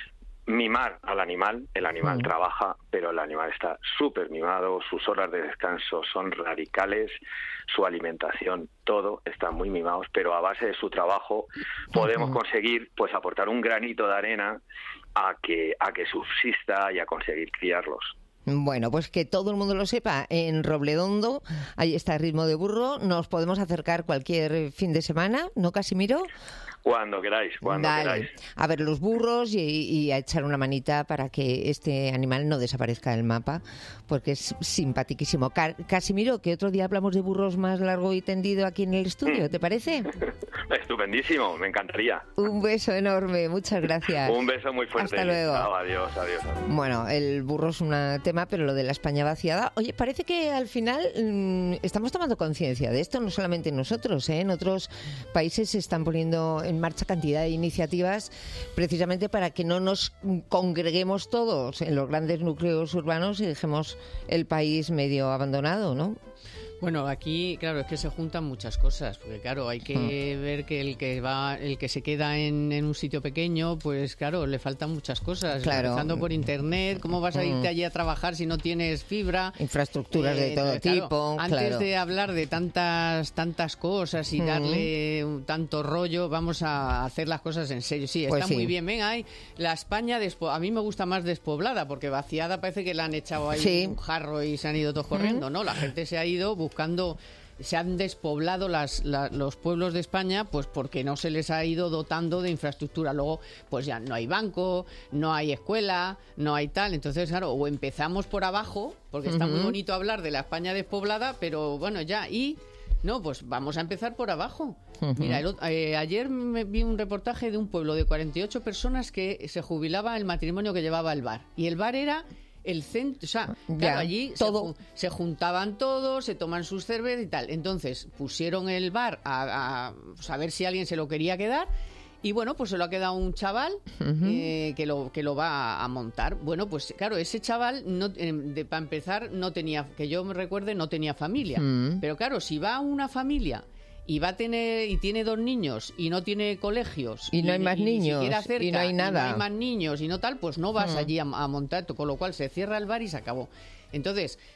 mimar al animal. El animal Mm. trabaja, pero el animal está súper mimado, sus horas de descanso son radicales, su alimentación, todo está muy mimados, pero a base de su trabajo podemos Ujú. conseguir pues aportar un granito de arena a que, a que subsista y a conseguir criarlos. Bueno, pues que todo el mundo lo sepa, en Robledondo, ahí está A Ritmo de Burro, nos podemos acercar cualquier fin de semana, ¿no, Casimiro? Cuando queráis, cuando Dale. queráis. A ver los burros y, y a echar una manita para que este animal no desaparezca del mapa, porque es simpaticísimo. Ca- Casimiro, que otro día hablamos de burros más largo y tendido aquí en el estudio, ¿te parece? Estupendísimo, me encantaría. Un beso enorme, muchas gracias. Un beso muy fuerte. Hasta luego. Chao, adiós, adiós, adiós. Bueno, el burro es un tema, pero lo de la España vaciada... Oye, parece que al final mmm, estamos tomando conciencia de esto, no solamente nosotros, ¿eh? En otros países se están poniendo en marcha cantidad de iniciativas precisamente para que no nos congreguemos todos en los grandes núcleos urbanos y dejemos el país medio abandonado, ¿no? Bueno, aquí, claro, es que se juntan muchas cosas, porque claro, hay que Hmm. ver que el que va, el que se queda en, en un sitio pequeño, pues claro, le faltan muchas cosas. Claro. Empezando por internet, ¿cómo vas a irte Hmm. allí a trabajar si no tienes fibra? Infraestructuras de todo entonces, claro, tipo, Antes claro. de hablar de tantas tantas cosas y Hmm. darle un tanto rollo, vamos a hacer las cosas en serio. Sí, Pues está sí. muy bien. Venga, hay la España, despo- a mí me gusta más despoblada, porque vaciada parece que la han echado ahí Sí. un jarro y se han ido todos corriendo, ¿no? La gente se ha ido buscando, se han despoblado las, la- los pueblos de España, pues porque no se les ha ido dotando de infraestructura. Luego, pues ya no hay banco, no hay escuela, no hay tal. Entonces, claro, o empezamos por abajo, porque está muy Ujú. bonito hablar de la España despoblada, pero bueno, ya, y... No, pues vamos a empezar por abajo. Ujú. Mira, el ot- eh, ayer me vi un reportaje de un pueblo de cuarenta y ocho personas que se jubilaba el matrimonio que llevaba el bar. Y el bar era el centro, o sea, Ya, claro, allí se todo. ju- Se, juntaban todos, se toman sus cervezas y tal. Entonces pusieron el bar a, a saber si alguien se lo quería quedar. Y bueno, pues se lo ha quedado un chaval Ujú. eh, que lo que lo va a, a montar. Bueno, pues claro, ese chaval, no, eh, de- para empezar, no tenía, que yo me recuerde, no tenía familia. Mm. Pero claro, si va una familia y va a tener y tiene dos niños y no tiene colegios Y no hay más ni niños, siquiera y cerca, no hay nada. no hay más niños y no tal, pues no vas Mm. allí a, a montar, con lo cual se cierra el bar y se acabó. Entonces,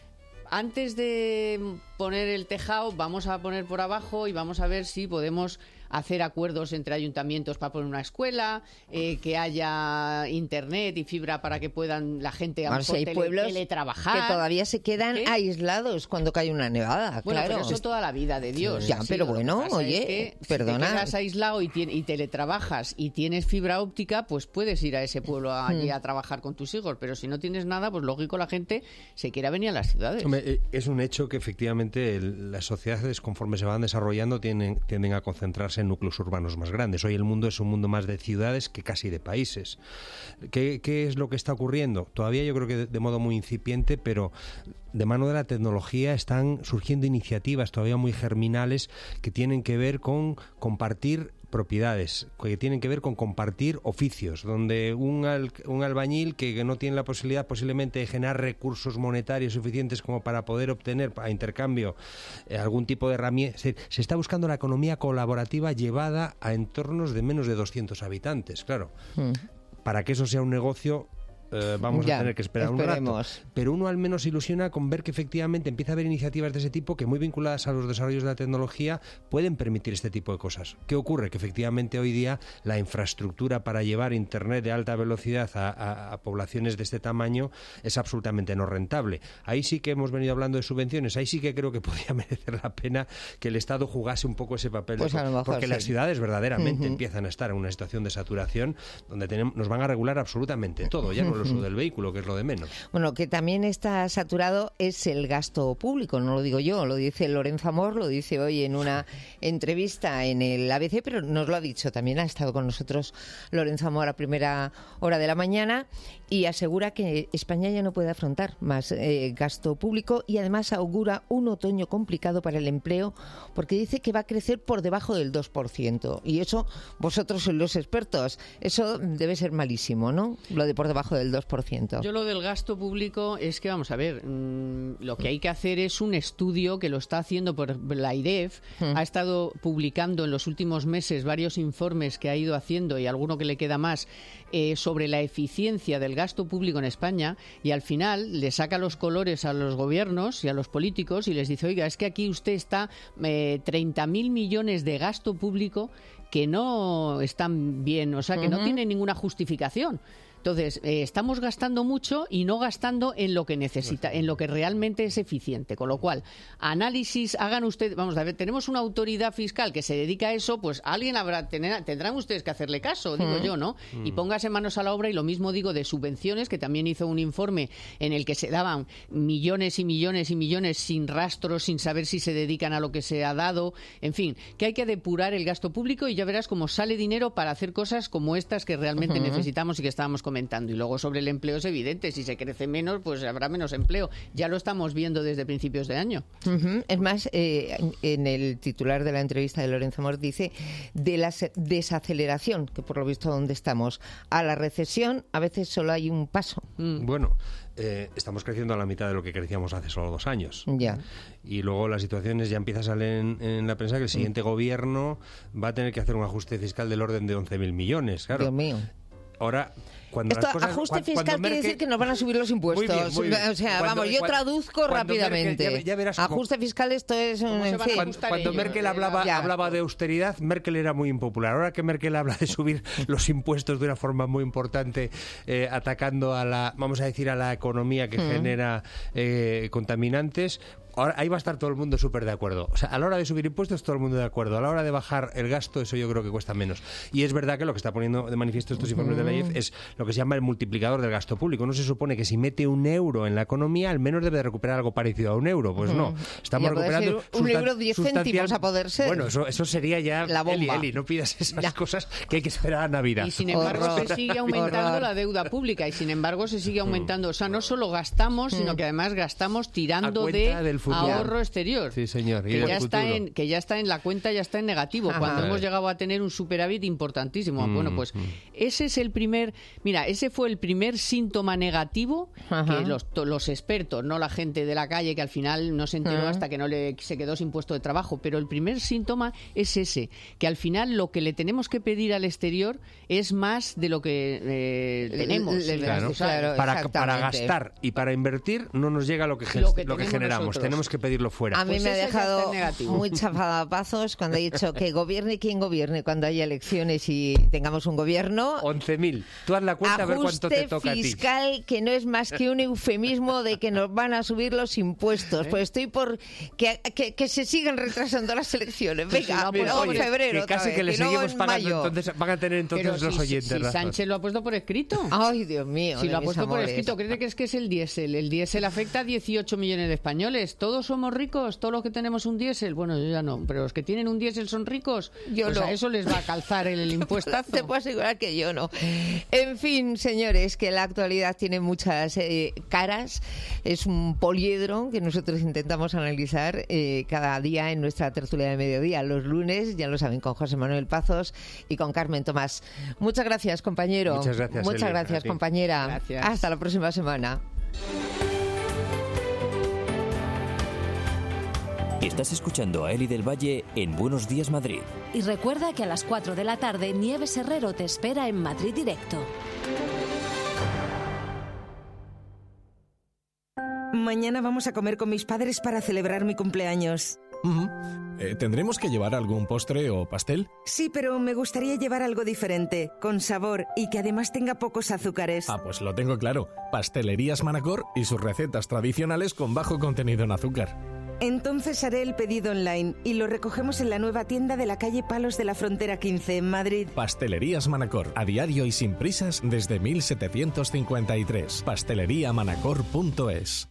antes de poner el tejado, vamos a poner por abajo y vamos a ver si podemos hacer acuerdos entre ayuntamientos para poner una escuela, eh, que haya internet y fibra para que puedan la gente a lo mejor hay tele, pueblos teletrabajar. que todavía se quedan ¿Eh? aislados cuando cae una nevada. Bueno, claro. pero eso toda la vida de Dios. Ya, sí, pero bueno, oye, es que perdona. Si te quedas aislado y, tiene, y teletrabajas y tienes fibra óptica, pues puedes ir a ese pueblo allí Hmm. a trabajar con tus hijos. Pero si no tienes nada, pues lógico la gente se quiera venir a las ciudades. Hombre, es un hecho que efectivamente el, las sociedades, conforme se van desarrollando, tienden, tienden a concentrarse en núcleos urbanos más grandes. Hoy el mundo es un mundo más de ciudades que casi de países. ¿Qué, qué es lo que está ocurriendo? Todavía yo creo que de, de modo muy incipiente, pero de mano de la tecnología están surgiendo iniciativas todavía muy germinales que tienen que ver con compartir propiedades, que tienen que ver con compartir oficios, donde un, al, un albañil que, que no tiene la posibilidad posiblemente de generar recursos monetarios suficientes como para poder obtener a intercambio eh, algún tipo de herramienta, se, se está buscando la economía colaborativa llevada a entornos de menos de doscientos habitantes, claro. Mm. Para que eso sea un negocio Eh, vamos ya, a tener que esperar esperemos. un rato. Pero uno al menos se ilusiona con ver que efectivamente empieza a haber iniciativas de ese tipo que, muy vinculadas a los desarrollos de la tecnología, pueden permitir este tipo de cosas. ¿Qué ocurre? Que efectivamente hoy día la infraestructura para llevar Internet de alta velocidad a, a, a poblaciones de este tamaño es absolutamente no rentable. Ahí sí que hemos venido hablando de subvenciones, ahí sí que creo que podría merecer la pena que el Estado jugase un poco ese papel. Pues de, a lo mejor, porque sí. las ciudades verdaderamente uh-huh. empiezan a estar en una situación de saturación donde tenemos, nos van a regular absolutamente todo, ya no el uso del vehículo, que es lo de menos. Bueno, que también está saturado es el gasto público, no lo digo yo, lo dice Lorenzo Amor, lo dice hoy en una entrevista en el A B C, pero nos lo ha dicho, también ha estado con nosotros Lorenzo Amor a primera hora de la mañana y asegura que España ya no puede afrontar más eh, gasto público y además augura un otoño complicado para el empleo porque dice que va a crecer por debajo del dos por ciento y eso, vosotros sois los expertos, eso debe ser malísimo, ¿no? Lo de por debajo del dos por ciento. Yo lo del gasto público es que, vamos a ver, mmm, lo que hay que hacer es un estudio que lo está haciendo por la I D E F, mm. ha estado publicando en los últimos meses varios informes que ha ido haciendo y alguno que le queda más eh, sobre la eficiencia del gasto público en España y al final le saca los colores a los gobiernos y a los políticos y les dice, oiga, es que aquí usted está eh, treinta mil millones de gasto público que no están bien, o sea, que uh-huh. no tienen ninguna justificación. Entonces, eh, estamos gastando mucho y no gastando en lo que necesita, en lo que realmente es eficiente. Con lo cual, análisis, hagan ustedes, vamos a ver, tenemos una autoridad fiscal que se dedica a eso, pues alguien habrá, tener, tendrán ustedes que hacerle caso, digo mm. yo, ¿no? Mm. Y póngase manos a la obra y lo mismo digo de subvenciones, que también hizo un informe en el que se daban millones y millones y millones sin rastros, sin saber si se dedican a lo que se ha dado, en fin, que hay que depurar el gasto público y ya verás cómo sale dinero para hacer cosas como estas que realmente uh-huh. necesitamos y que estábamos comentando. Y luego sobre el empleo es evidente, si se crece menos, pues habrá menos empleo. Ya lo estamos viendo desde principios de año. Uh-huh. Es más, eh, en el titular de la entrevista de Lorenzo Amor dice de la desaceleración, que por lo visto donde estamos, a la recesión, a veces solo hay un paso. Mm. Bueno, eh, estamos creciendo a la mitad de lo que crecíamos hace solo dos años. Ya. Y luego las situaciones ya empieza a salir en, en la prensa que el siguiente mm. gobierno va a tener que hacer un ajuste fiscal del orden de once mil millones. Claro. Dios mío. Ahora, cuando Esto, las cosas, ajuste cuando, fiscal cuando quiere Merkel... decir que nos van a subir los impuestos. Muy bien, muy bien. O sea, cuando, vamos, yo cuando, traduzco rápidamente. Merkel, ya, ya verás cómo... Ajuste fiscal, esto es... En fin. Cuando, cuando Merkel hablaba, hablaba de austeridad, Merkel era muy impopular. Ahora que Merkel habla de subir los impuestos de una forma muy importante, eh, atacando a la, vamos a decir, a la economía que mm. genera eh, contaminantes... Ahora, ahí va a estar todo el mundo súper de acuerdo. O sea, a la hora de subir impuestos, todo el mundo de acuerdo. A la hora de bajar el gasto, eso yo creo que cuesta menos. Y es verdad que lo que está poniendo de manifiesto estos informes de la I E F es lo que se llama el multiplicador del gasto público. No se supone que si mete un euro en la economía, al menos debe de recuperar algo parecido a un euro. Pues no. Estamos recuperando... Un euro diez céntimos a poder ser. Bueno, eso, eso sería ya... La bomba. Eli, Eli, no pidas esas ya. cosas que hay que esperar a Navidad. Y sin embargo Horror. se sigue aumentando Horror. la deuda pública y sin embargo se sigue aumentando. O sea, no solo gastamos, sino que además gastamos tirando a cuenta de del futuro. ahorro exterior. Sí, señor. Y que, del ya está futuro. en, que ya está en la cuenta, ya está en negativo, Ajá. cuando hemos llegado a tener un superávit importantísimo. Mm, bueno, pues mm. ese es el primer, mira, ese fue el primer síntoma negativo Ajá. que los, to- los expertos, no la gente de la calle que al final no se enteró Ajá. hasta que no le se quedó sin puesto de trabajo, pero el primer síntoma es ese, que al final lo que le tenemos que pedir al exterior es más de lo que eh, tenemos. Le- le- Claro. claro, para, para exactamente. gastar y para invertir no nos llega lo que, gen- Lo que lo que tenemos generamos. nosotros. Tenemos que pedirlo fuera. A mí Pues me ha ese ya está dejado en negativo. muy chafadapazos cuando he dicho que gobierne quien gobierne cuando haya elecciones y tengamos un gobierno. once mil. Tú haz la cuenta a ver cuánto te Ajuste toca a ti. fiscal que no es más que un eufemismo de que nos van a subir los impuestos. Pues estoy por que, que, que se sigan retrasando las elecciones. Venga, Mira, luego en oye, febrero que otra casi vez, que le y luego seguimos en pagando, mayo. entonces van a tener entonces Pero los si, oyentes si razón. Sánchez lo ha puesto por escrito. Ay, Dios mío. Si de lo ha mis puesto por amores. escrito, ¿cree que es que es el diésel? El diésel afecta a dieciocho millones de españoles. ¿Todos somos ricos? ¿Todos los que tenemos un diésel? Bueno, yo ya no. ¿Pero los que tienen un diésel son ricos? Yo Pues no. a eso les va a calzar el, el impuestazo. Te puedo asegurar que yo no. En fin, señores, que la actualidad tiene muchas eh, caras. Es un poliedro que nosotros intentamos analizar eh, cada día en nuestra tertulia de mediodía. Los lunes, ya lo saben, con José Manuel Pazos y con Carmen Tomás. Muchas gracias, compañero. Muchas gracias, Muchas Eli, gracias, a ti. compañera. Gracias. Hasta la próxima semana. Estás escuchando a Eli del Valle en Buenos Días Madrid. Y recuerda que a las cuatro de la tarde Nieves Herrero te espera en Madrid Directo. Mañana vamos a comer con mis padres para celebrar mi cumpleaños. Ujú. Eh, ¿Tendremos que llevar algún postre o pastel? Sí, pero me gustaría llevar algo diferente, con sabor y que además tenga pocos azúcares. Ah, pues lo tengo claro. Pastelerías Manacor y sus recetas tradicionales con bajo contenido en azúcar. Entonces haré el pedido online y lo recogemos en la nueva tienda de la calle Palos de la Frontera quince en Madrid. Pastelerías Manacor, a diario y sin prisas desde mil setecientos cincuenta y tres. pasteleriamanacor punto es.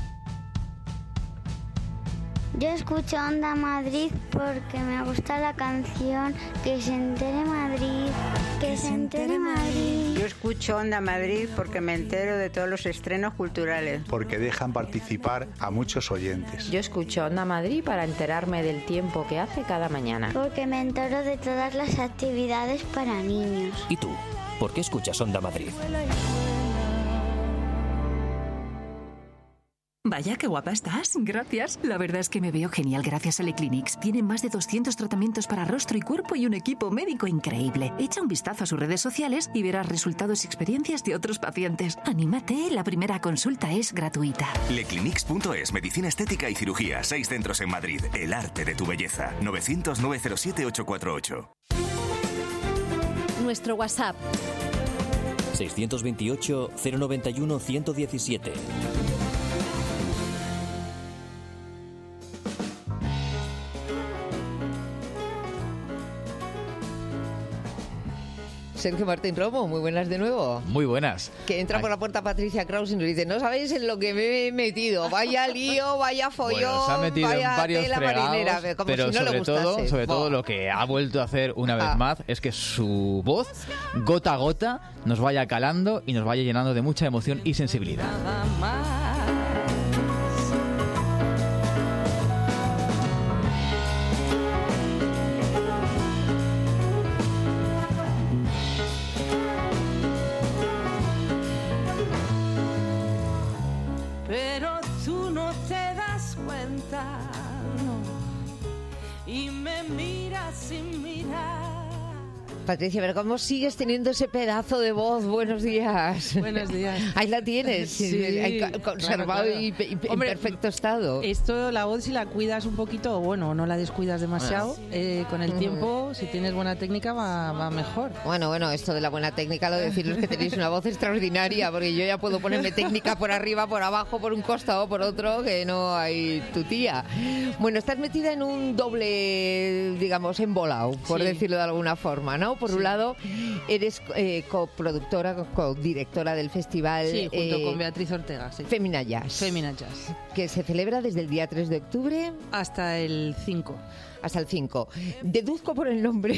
Yo escucho Onda Madrid porque me gusta la canción Que se entere Madrid, que se entere Madrid. Yo escucho Onda Madrid porque me entero de todos los estrenos culturales. Porque dejan participar a muchos oyentes. Yo escucho Onda Madrid para enterarme del tiempo que hace cada mañana. Porque me entero de todas las actividades para niños. ¿Y tú? ¿Por qué escuchas Onda Madrid? Vaya, qué guapa estás. Gracias. La verdad es que me veo genial gracias a Leclinics. Tienen más de doscientos tratamientos para rostro y cuerpo y un equipo médico increíble. Echa un vistazo a sus redes sociales y verás resultados y experiencias de otros pacientes. Anímate, la primera consulta es gratuita. Leclinics punto es, medicina estética y cirugía. Seis centros en Madrid. El arte de tu belleza. novecientos nueve cero siete ocho cuatro ocho. Nuestro WhatsApp. seiscientos veintiocho, cero noventa y uno, ciento diecisiete. Sergio Martín Romo, muy buenas de nuevo. Muy buenas. Que entra por la puerta Patricia Kraus y nos dice, no sabéis en lo que me he metido, vaya lío, vaya follón, Bueno, se ha metido vaya en varios tela fregados, marinera, como pero si no sobre, le todo, gustase. sobre Buah. todo lo que ha vuelto a hacer una vez Ah. más es que su voz, gota a gota, nos vaya calando y nos vaya llenando de mucha emoción y sensibilidad. Pero tú no te das cuenta, no, y me miras sin mirar. Patricia, pero ¿cómo sigues teniendo ese pedazo de voz? Buenos días. Buenos días. Ahí la tienes, Sí, ahí co- conservado claro, claro. y, y- en Hombre, perfecto estado. Esto, la voz, si la cuidas un poquito, bueno, no la descuidas demasiado, eh, con el Ujú. tiempo, si tienes buena técnica, va, va mejor. Bueno, bueno, esto de la buena técnica, lo de deciros que tenéis una voz extraordinaria, porque yo ya puedo ponerme técnica por arriba, por abajo, por un costado, por otro, que no hay tu tía. Bueno, estás metida en un doble, digamos, embolado, por Sí. decirlo de alguna forma, ¿no? Por sí. un lado, eres eh, coproductora, codirectora del festival. Sí, junto eh, con Beatriz Ortega. Sí. Femina Jazz. Femina Jazz. Que se celebra desde el día tres de octubre hasta el cinco. Hasta el cinco. Deduzco por el nombre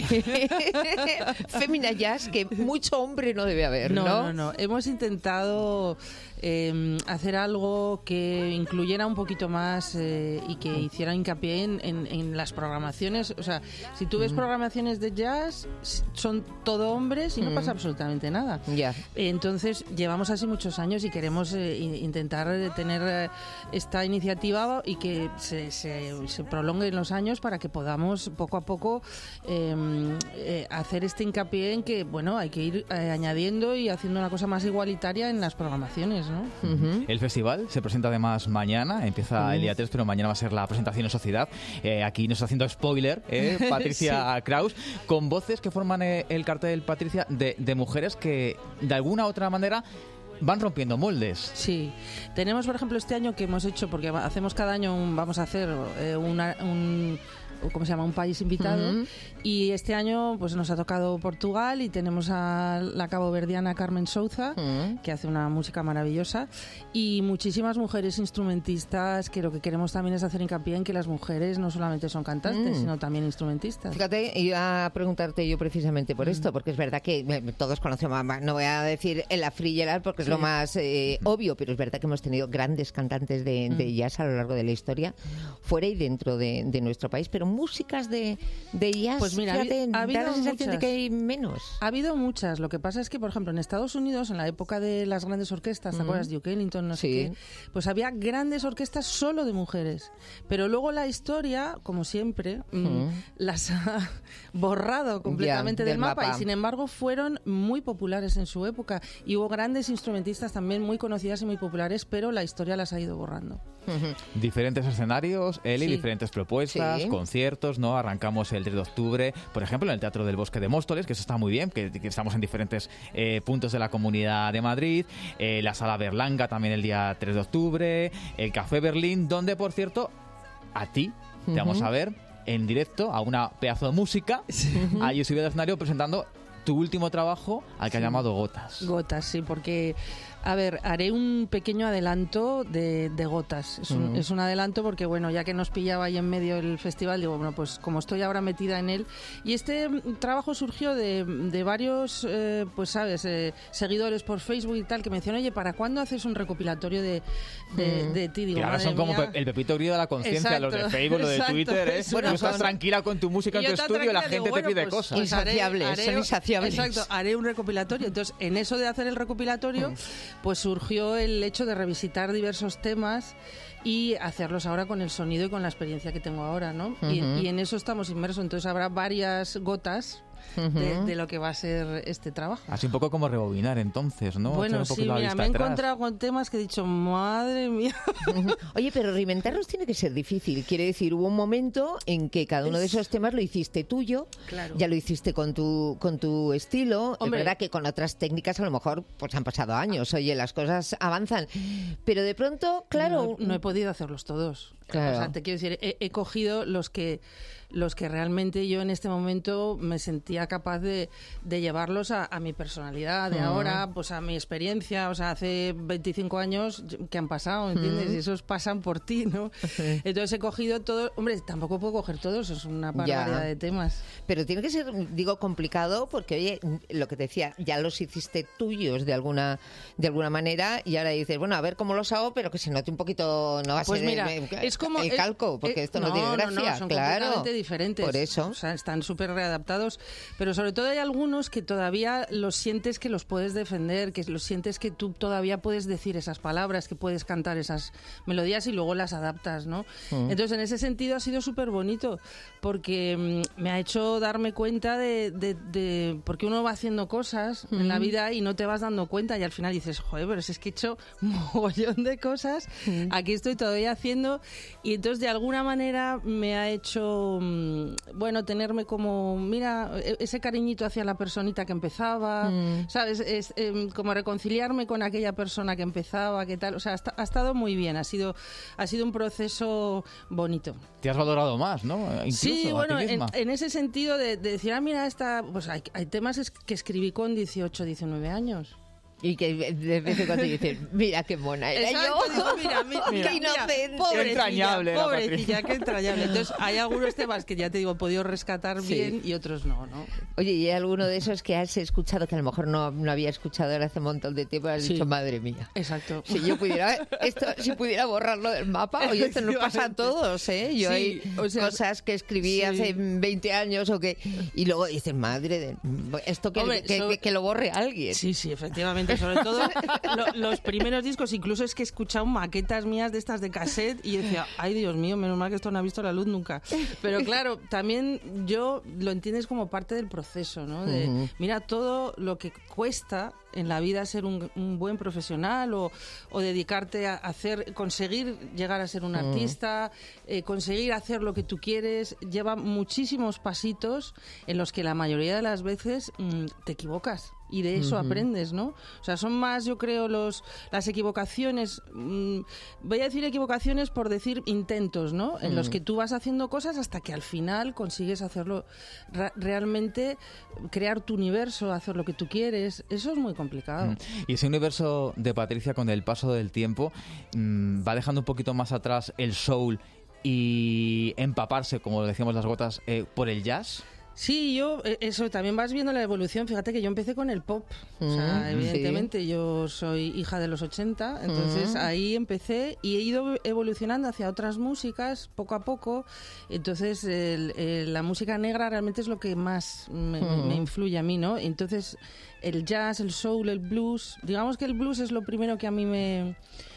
Femina Jazz que mucho hombre no debe haber, ¿no? No, no, no. Hemos intentado eh, hacer algo que incluyera un poquito más eh, y que hiciera hincapié en, en, en las programaciones. O sea, si tú ves programaciones de jazz, son todo hombres y no Mm. pasa absolutamente nada. Ya. Entonces, llevamos así muchos años y queremos eh, intentar tener eh, esta iniciativa y que se, se, se prolongue en los años para que podamos poco a poco eh, eh, hacer este hincapié en que, bueno, hay que ir eh, añadiendo y haciendo una cosa más igualitaria en las programaciones, ¿no? Uh-huh. El festival se presenta además mañana, empieza Uh. el día tres, pero mañana va a ser la presentación en sociedad. Eh, aquí nos está haciendo spoiler, eh, Patricia Sí. Kraus, con voces que forman eh, el cartel, Patricia, de, de mujeres que de alguna u otra manera van rompiendo moldes. Sí. Tenemos, por ejemplo, este año que hemos hecho, porque hacemos cada año, un, vamos a hacer eh, una, un... ¿cómo se llama? Un país invitado. Uh-huh. Y este año pues nos ha tocado Portugal y tenemos a la caboverdiana Carmen Souza, Uh-huh. que hace una música maravillosa, y muchísimas mujeres instrumentistas, que lo que queremos también es hacer hincapié en que las mujeres no solamente son cantantes, Mm. sino también instrumentistas. Fíjate, iba a preguntarte yo precisamente por esto, porque es verdad que eh, todos conocemos, no voy a decir el Afrigelar porque es Sí. lo más eh, obvio, pero es verdad que hemos tenido grandes cantantes de, de Mm. jazz a lo largo de la historia, fuera y dentro de, de nuestro país, pero músicas de, de jazz, Pues mira, ha habi- fíjate, ha da habido la sensación de muchas. que hay menos. Ha habido muchas. Lo que pasa es que, por ejemplo, en Estados Unidos, en la época de las grandes orquestas, ¿te Mm. acuerdas? Duke Ellington, no sé Sí. qué, pues había grandes orquestas solo de mujeres. Pero luego la historia, como siempre, mm, Mm. las ha borrado completamente Ya, del del mapa. mapa. Y sin embargo fueron muy populares en su época. Y hubo grandes instrumentistas también muy conocidas y muy populares, pero la historia las ha ido borrando. Diferentes escenarios, Eli, Sí. diferentes propuestas, Sí. conciertos, ¿no? Arrancamos el tres de octubre, por ejemplo, en el Teatro del Bosque de Móstoles, que eso está muy bien, que, que estamos en diferentes eh, puntos de la Comunidad de Madrid, eh, la Sala Berlanga también el día tres de octubre, el Café Berlín, donde, por cierto, a ti te vamos Ujú. a ver en directo a una pedazo de música, ahí subido al escenario presentando tu último trabajo al que ha Sí. llamado Gotas. Gotas, sí, porque, a ver, haré un pequeño adelanto de, de Gotas. Es un, Mm. es un adelanto porque, bueno, ya que nos pillaba ahí en medio el festival, digo, bueno, pues como estoy ahora metida en él. Y este mm, trabajo surgió de, de varios, eh, pues, ¿sabes?, eh, seguidores por Facebook y tal, que me decían, oye, ¿para cuándo haces un recopilatorio de, de, Mm. de ti? Digo, Que ahora madre son como mía. pe- el Pepito Grillo de la conciencia, los de Exacto, Facebook, los de exacto, Twitter, ¿eh? eso. Tú Bueno, estás son- tranquila con tu música en Y tu yo tan estudio y la tranquila, gente digo, te bueno, pide pues, cosas. pues haré- Insaciables, haré- son insaciables. Exacto, haré un recopilatorio. Entonces, en eso de hacer el recopilatorio, pues surgió el hecho de revisitar diversos temas y hacerlos ahora con el sonido y con la experiencia que tengo ahora, ¿no? Y, Ujú. y en eso estamos inmersos. Entonces habrá varias gotas de, Ujú. de lo que va a ser este trabajo. Así un poco como rebobinar entonces, ¿no? Echar Bueno, un sí, poquito la mira, vista me he atrás. encontrado con temas que he dicho, madre mía. Oye, pero reinventarlos tiene que ser difícil. Quiere decir, hubo un momento en que cada uno de esos temas lo hiciste tuyo, Claro. ya lo hiciste con tu con tu estilo. Hombre. Es verdad que con otras técnicas a lo mejor pues han pasado años. Oye, las cosas avanzan. Pero de pronto, claro... No, no he podido hacerlos todos. Claro. O sea, te quiero decir, he, he cogido los que los que realmente yo en este momento me sentía capaz de, de llevarlos a, a mi personalidad de Mm. ahora, pues a mi experiencia. O sea, hace veinticinco años que han pasado, ¿entiendes? Mm. Y esos pasan por ti, ¿no? Entonces he cogido todo. Hombre, tampoco puedo coger todos, es una Ya. barbaridad de temas. Pero tiene que ser, digo, complicado porque, oye, lo que te decía, ya los hiciste tuyos de alguna de alguna manera y ahora dices, bueno, a ver cómo los hago, pero que se note un poquito, no va a Pues ser mira, el, es como el es- calco, porque eh, esto no, tiene gracia, son claro. completamente diferentes. Por eso. O sea, están súper readaptados, pero sobre todo hay algunos que todavía los sientes que los puedes defender, que los sientes que tú todavía puedes decir esas palabras, que puedes cantar esas melodías y luego las adaptas, ¿no? Mm. Entonces, en ese sentido ha sido súper bonito, porque mm, me ha hecho darme cuenta de, de, de- porque uno va haciendo cosas en la Mm. vida y no te vas dando cuenta y al final dices, joder, pero si es que he hecho un mogollón de cosas, aquí estoy todavía haciendo y entonces de alguna manera me ha hecho mm, bueno, tenerme como, mira, ese cariñito hacia la personita que empezaba, mm. ¿sabes? Es eh, como reconciliarme con aquella persona que empezaba, qué tal. O sea, ha, ha estado muy bien, ha sido, ha sido un proceso bonito. Te has valorado más, ¿no? Incluso sí, bueno, a ti misma. en, en ese sentido de, de decir, ah, mira, esta, pues hay, hay temas es que escribí con dieciocho, diecinueve años. Y que de vez en cuando dicen, mira qué mona era. Exacto, yo. Digo, mira, mira, Qué mira, inocente. Pobrecilla, qué entrañable, pobrecilla, qué entrañable. Entonces, hay algunos temas que ya te digo, he podido rescatar sí. bien y otros no, ¿no? Oye, ¿y hay alguno de esos que has escuchado que a lo mejor no, no había escuchado hace un montón de tiempo y has sí. dicho, madre mía? Exacto. Si yo pudiera, esto, si pudiera borrarlo del mapa, oye, esto nos pasa a todos, ¿eh? Yo sí, hay o sea, cosas que escribí sí. hace veinte años o que y luego dices, madre de... Esto que, Hombre, que, so... que, que lo borre alguien. Sí, sí, efectivamente, sobre todo... Lo, los primeros discos, incluso es que he escuchado maquetas mías de estas de cassette y decía, ay Dios mío, menos mal que esto no ha visto la luz nunca. Pero claro, también yo lo entiendes como parte del proceso, ¿no? De, uh-huh. Mira todo lo que cuesta en la vida ser un, un buen profesional o, o dedicarte a hacer, conseguir llegar a ser un uh-huh. artista, eh, conseguir hacer lo que tú quieres, lleva muchísimos pasitos en los que la mayoría de las veces mmm, te equivocas. Y de eso uh-huh. aprendes, ¿no? O sea, son más, yo creo, los las equivocaciones, mmm, voy a decir equivocaciones por decir intentos, ¿no? En uh-huh. los que tú vas haciendo cosas hasta que al final consigues hacerlo, ra- realmente crear tu universo, hacer lo que tú quieres. Eso es muy complicado. Uh-huh. Y ese universo de Patricia, con el paso del tiempo, mmm, va dejando un poquito más atrás el soul y empaparse, como decíamos las gotas, eh, por el jazz. Sí, yo, eso, también vas viendo la evolución. Fíjate que yo empecé con el pop. Mm, o sea, evidentemente sí. yo soy hija de los ochenta, entonces mm. ahí empecé y he ido evolucionando hacia otras músicas poco a poco. Entonces el, el, la música negra realmente es lo que más me, mm. me influye a mí, ¿no? Entonces el jazz, el soul, el blues, digamos que el blues es lo primero que a mí me...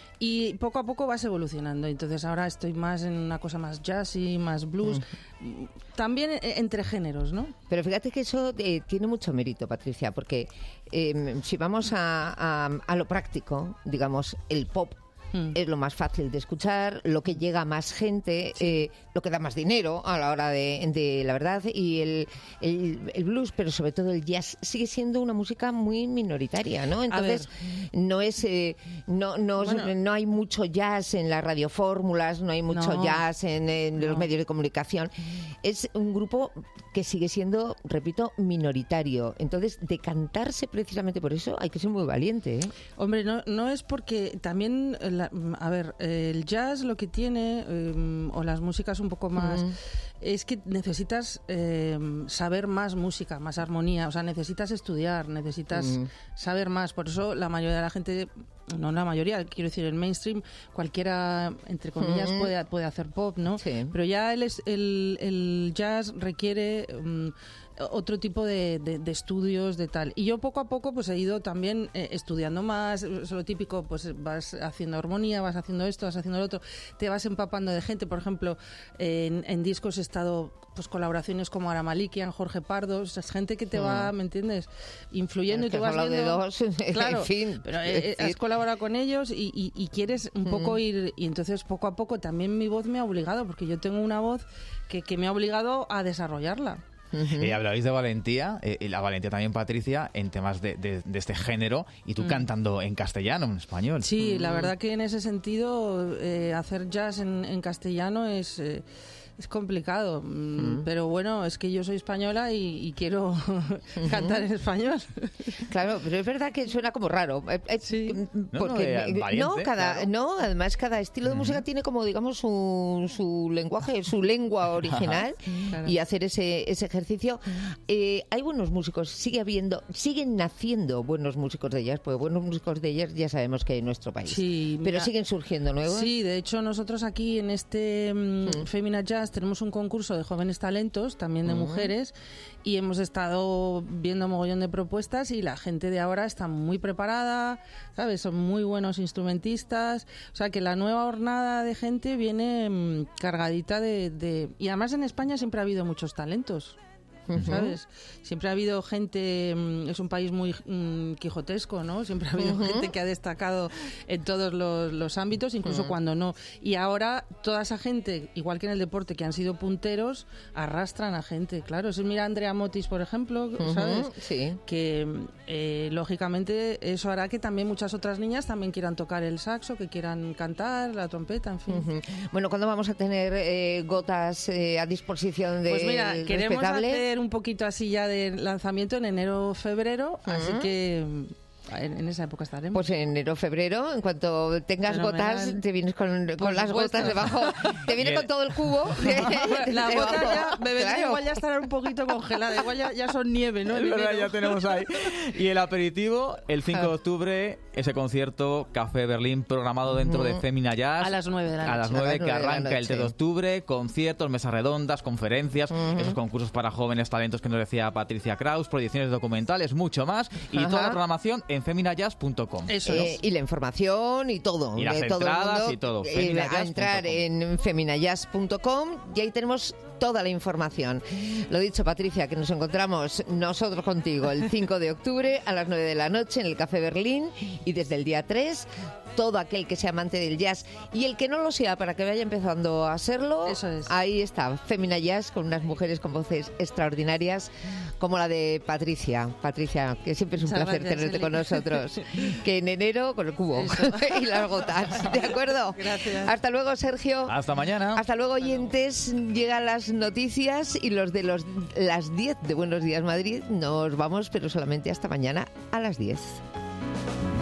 Y poco a poco vas evolucionando. Entonces ahora estoy más en una cosa más jazzy, más blues. Mm. También entre géneros, ¿no? Pero fíjate que eso eh, tiene mucho mérito, Patricia, porque eh, si vamos a, a, a lo práctico, digamos, el pop mm. es lo más fácil de escuchar, lo que llega a más gente, sí. eh, lo que da más dinero a la hora de, de la verdad, y el, el, el blues, pero sobre todo el jazz, sigue siendo una música muy minoritaria, ¿no? Entonces, no es eh, no no, bueno. no hay mucho jazz en las radiofórmulas, no hay mucho no. jazz en, en no. los medios de comunicación. Es un grupo que sigue siendo, repito, minoritario. Entonces, decantarse precisamente por eso hay que ser muy valiente, ¿eh? Hombre, no, no es porque también, la, a ver, el jazz lo que tiene, eh, o las músicas un poco más, mm. es que necesitas eh, saber más música, más armonía, o sea, necesitas estudiar, necesitas mm. saber más. Por eso la mayoría de la gente, no la mayoría, quiero decir, el mainstream, cualquiera, entre comillas, mm. puede, puede hacer pop, ¿no? Sí. Pero ya el, el, el jazz requiere... Um, otro tipo de, de, de estudios, de tal. Y yo poco a poco pues he ido también eh, estudiando más, es lo típico, pues vas haciendo armonía, vas haciendo esto, vas haciendo lo otro, te vas empapando de gente. Por ejemplo, eh, en, en discos he estado pues colaboraciones como Ara Malikian, Jorge Pardo, o sea, es gente que te va, ¿me entiendes?, influyendo, y tú vas viendo... de dos, claro, en fin. Pero eh, has colaborado con ellos y, y, y quieres un poco mm. ir... Y entonces poco a poco también mi voz me ha obligado, porque yo tengo una voz que, que me ha obligado a desarrollarla. Uh-huh. Eh, hablabais de valentía, eh, y la valentía también, Patricia, en temas de, de, de este género, y tú mm. cantando en castellano, en español. Sí, mm. la verdad que en ese sentido eh, hacer jazz en, en castellano es... Eh, es complicado, mm. pero bueno, es que yo soy española y, y quiero uh-huh. cantar en español. Claro, pero es verdad que suena como raro. Sí. Porque no, no, valiente, no, cada, claro. no, además cada estilo de uh-huh. música tiene como, digamos, su, su lenguaje, su lengua original, claro. y hacer ese, ese ejercicio. Eh, hay buenos músicos, sigue habiendo, siguen naciendo buenos músicos de jazz, porque buenos músicos de jazz ya sabemos que hay en nuestro país. Sí, pero mira, siguen surgiendo nuevos. Sí, de hecho nosotros aquí en este um, uh-huh. Femina Jazz tenemos un concurso de jóvenes talentos, también de uh-huh. mujeres, y hemos estado viendo mogollón de propuestas y la gente de ahora está muy preparada, ¿sabes? Son muy buenos instrumentistas, o sea que la nueva hornada de gente viene mmm, cargadita de, de... Y además en España siempre ha habido muchos talentos. ¿sabes? Siempre ha habido gente, es un país muy mm, quijotesco, ¿no? Siempre ha habido uh-huh. gente que ha destacado en todos los, los ámbitos, incluso uh-huh. cuando no. Y ahora toda esa gente, igual que en el deporte, que han sido punteros, arrastran a gente, claro. Eso mira Andrea Motis, por ejemplo, ¿sabes? Uh-huh. Sí. Que eh, lógicamente eso hará que también muchas otras niñas también quieran tocar el saxo, que quieran cantar, la trompeta, en fin. Uh-huh. Bueno, ¿cuándo vamos a tener eh, gotas eh, a disposición de Pues mira, queremos respetable? hacer un poquito así ya de lanzamiento en enero, febrero, uh-huh. así que en, en esa época estaremos. Pues en enero, febrero, en cuanto tengas Fenomenal. gotas, te vienes con, con las supuesto. gotas debajo, te viene con todo el cubo. La gota ya, me vendría claro. igual ya estará un poquito congelada, igual ya, ya son nieve, ¿no? Es verdad, ya tenemos ahí. Y el aperitivo, el cinco de octubre, ese concierto Café Berlín programado dentro uh-huh. de Femina Jazz. A las nueve de la noche. A las nueve, que arranca el tres de octubre, conciertos, mesas redondas, conferencias, uh-huh. esos concursos para jóvenes talentos que nos decía Patricia Kraus, proyecciones documentales, mucho más, y uh-huh. toda la programación en femina jazz punto com. Eso eh, es. Y la información y todo. Y las de todo entradas el mundo, y todo. Eh, a entrar en femina jazz punto com y ahí tenemos toda la información. Lo dicho, Patricia, que nos encontramos nosotros contigo el cinco de octubre a las nueve de la noche en el Café Berlín, y desde el día tres todo aquel que sea amante del jazz y el que no lo sea, para que vaya empezando a serlo. Eso es. Ahí está, Femina Jazz, con unas mujeres con voces extraordinarias como la de Patricia. Patricia, que siempre es un Muchas placer gracias, tenerte Eli. con nosotros. Que en enero con el cubo y las gotas. ¿De acuerdo? Gracias. Hasta luego, Sergio. Hasta mañana. Hasta luego, oyentes. Llegan las noticias y los de los las diez de Buenos Días Madrid. Nos vamos, pero solamente hasta mañana a las diez.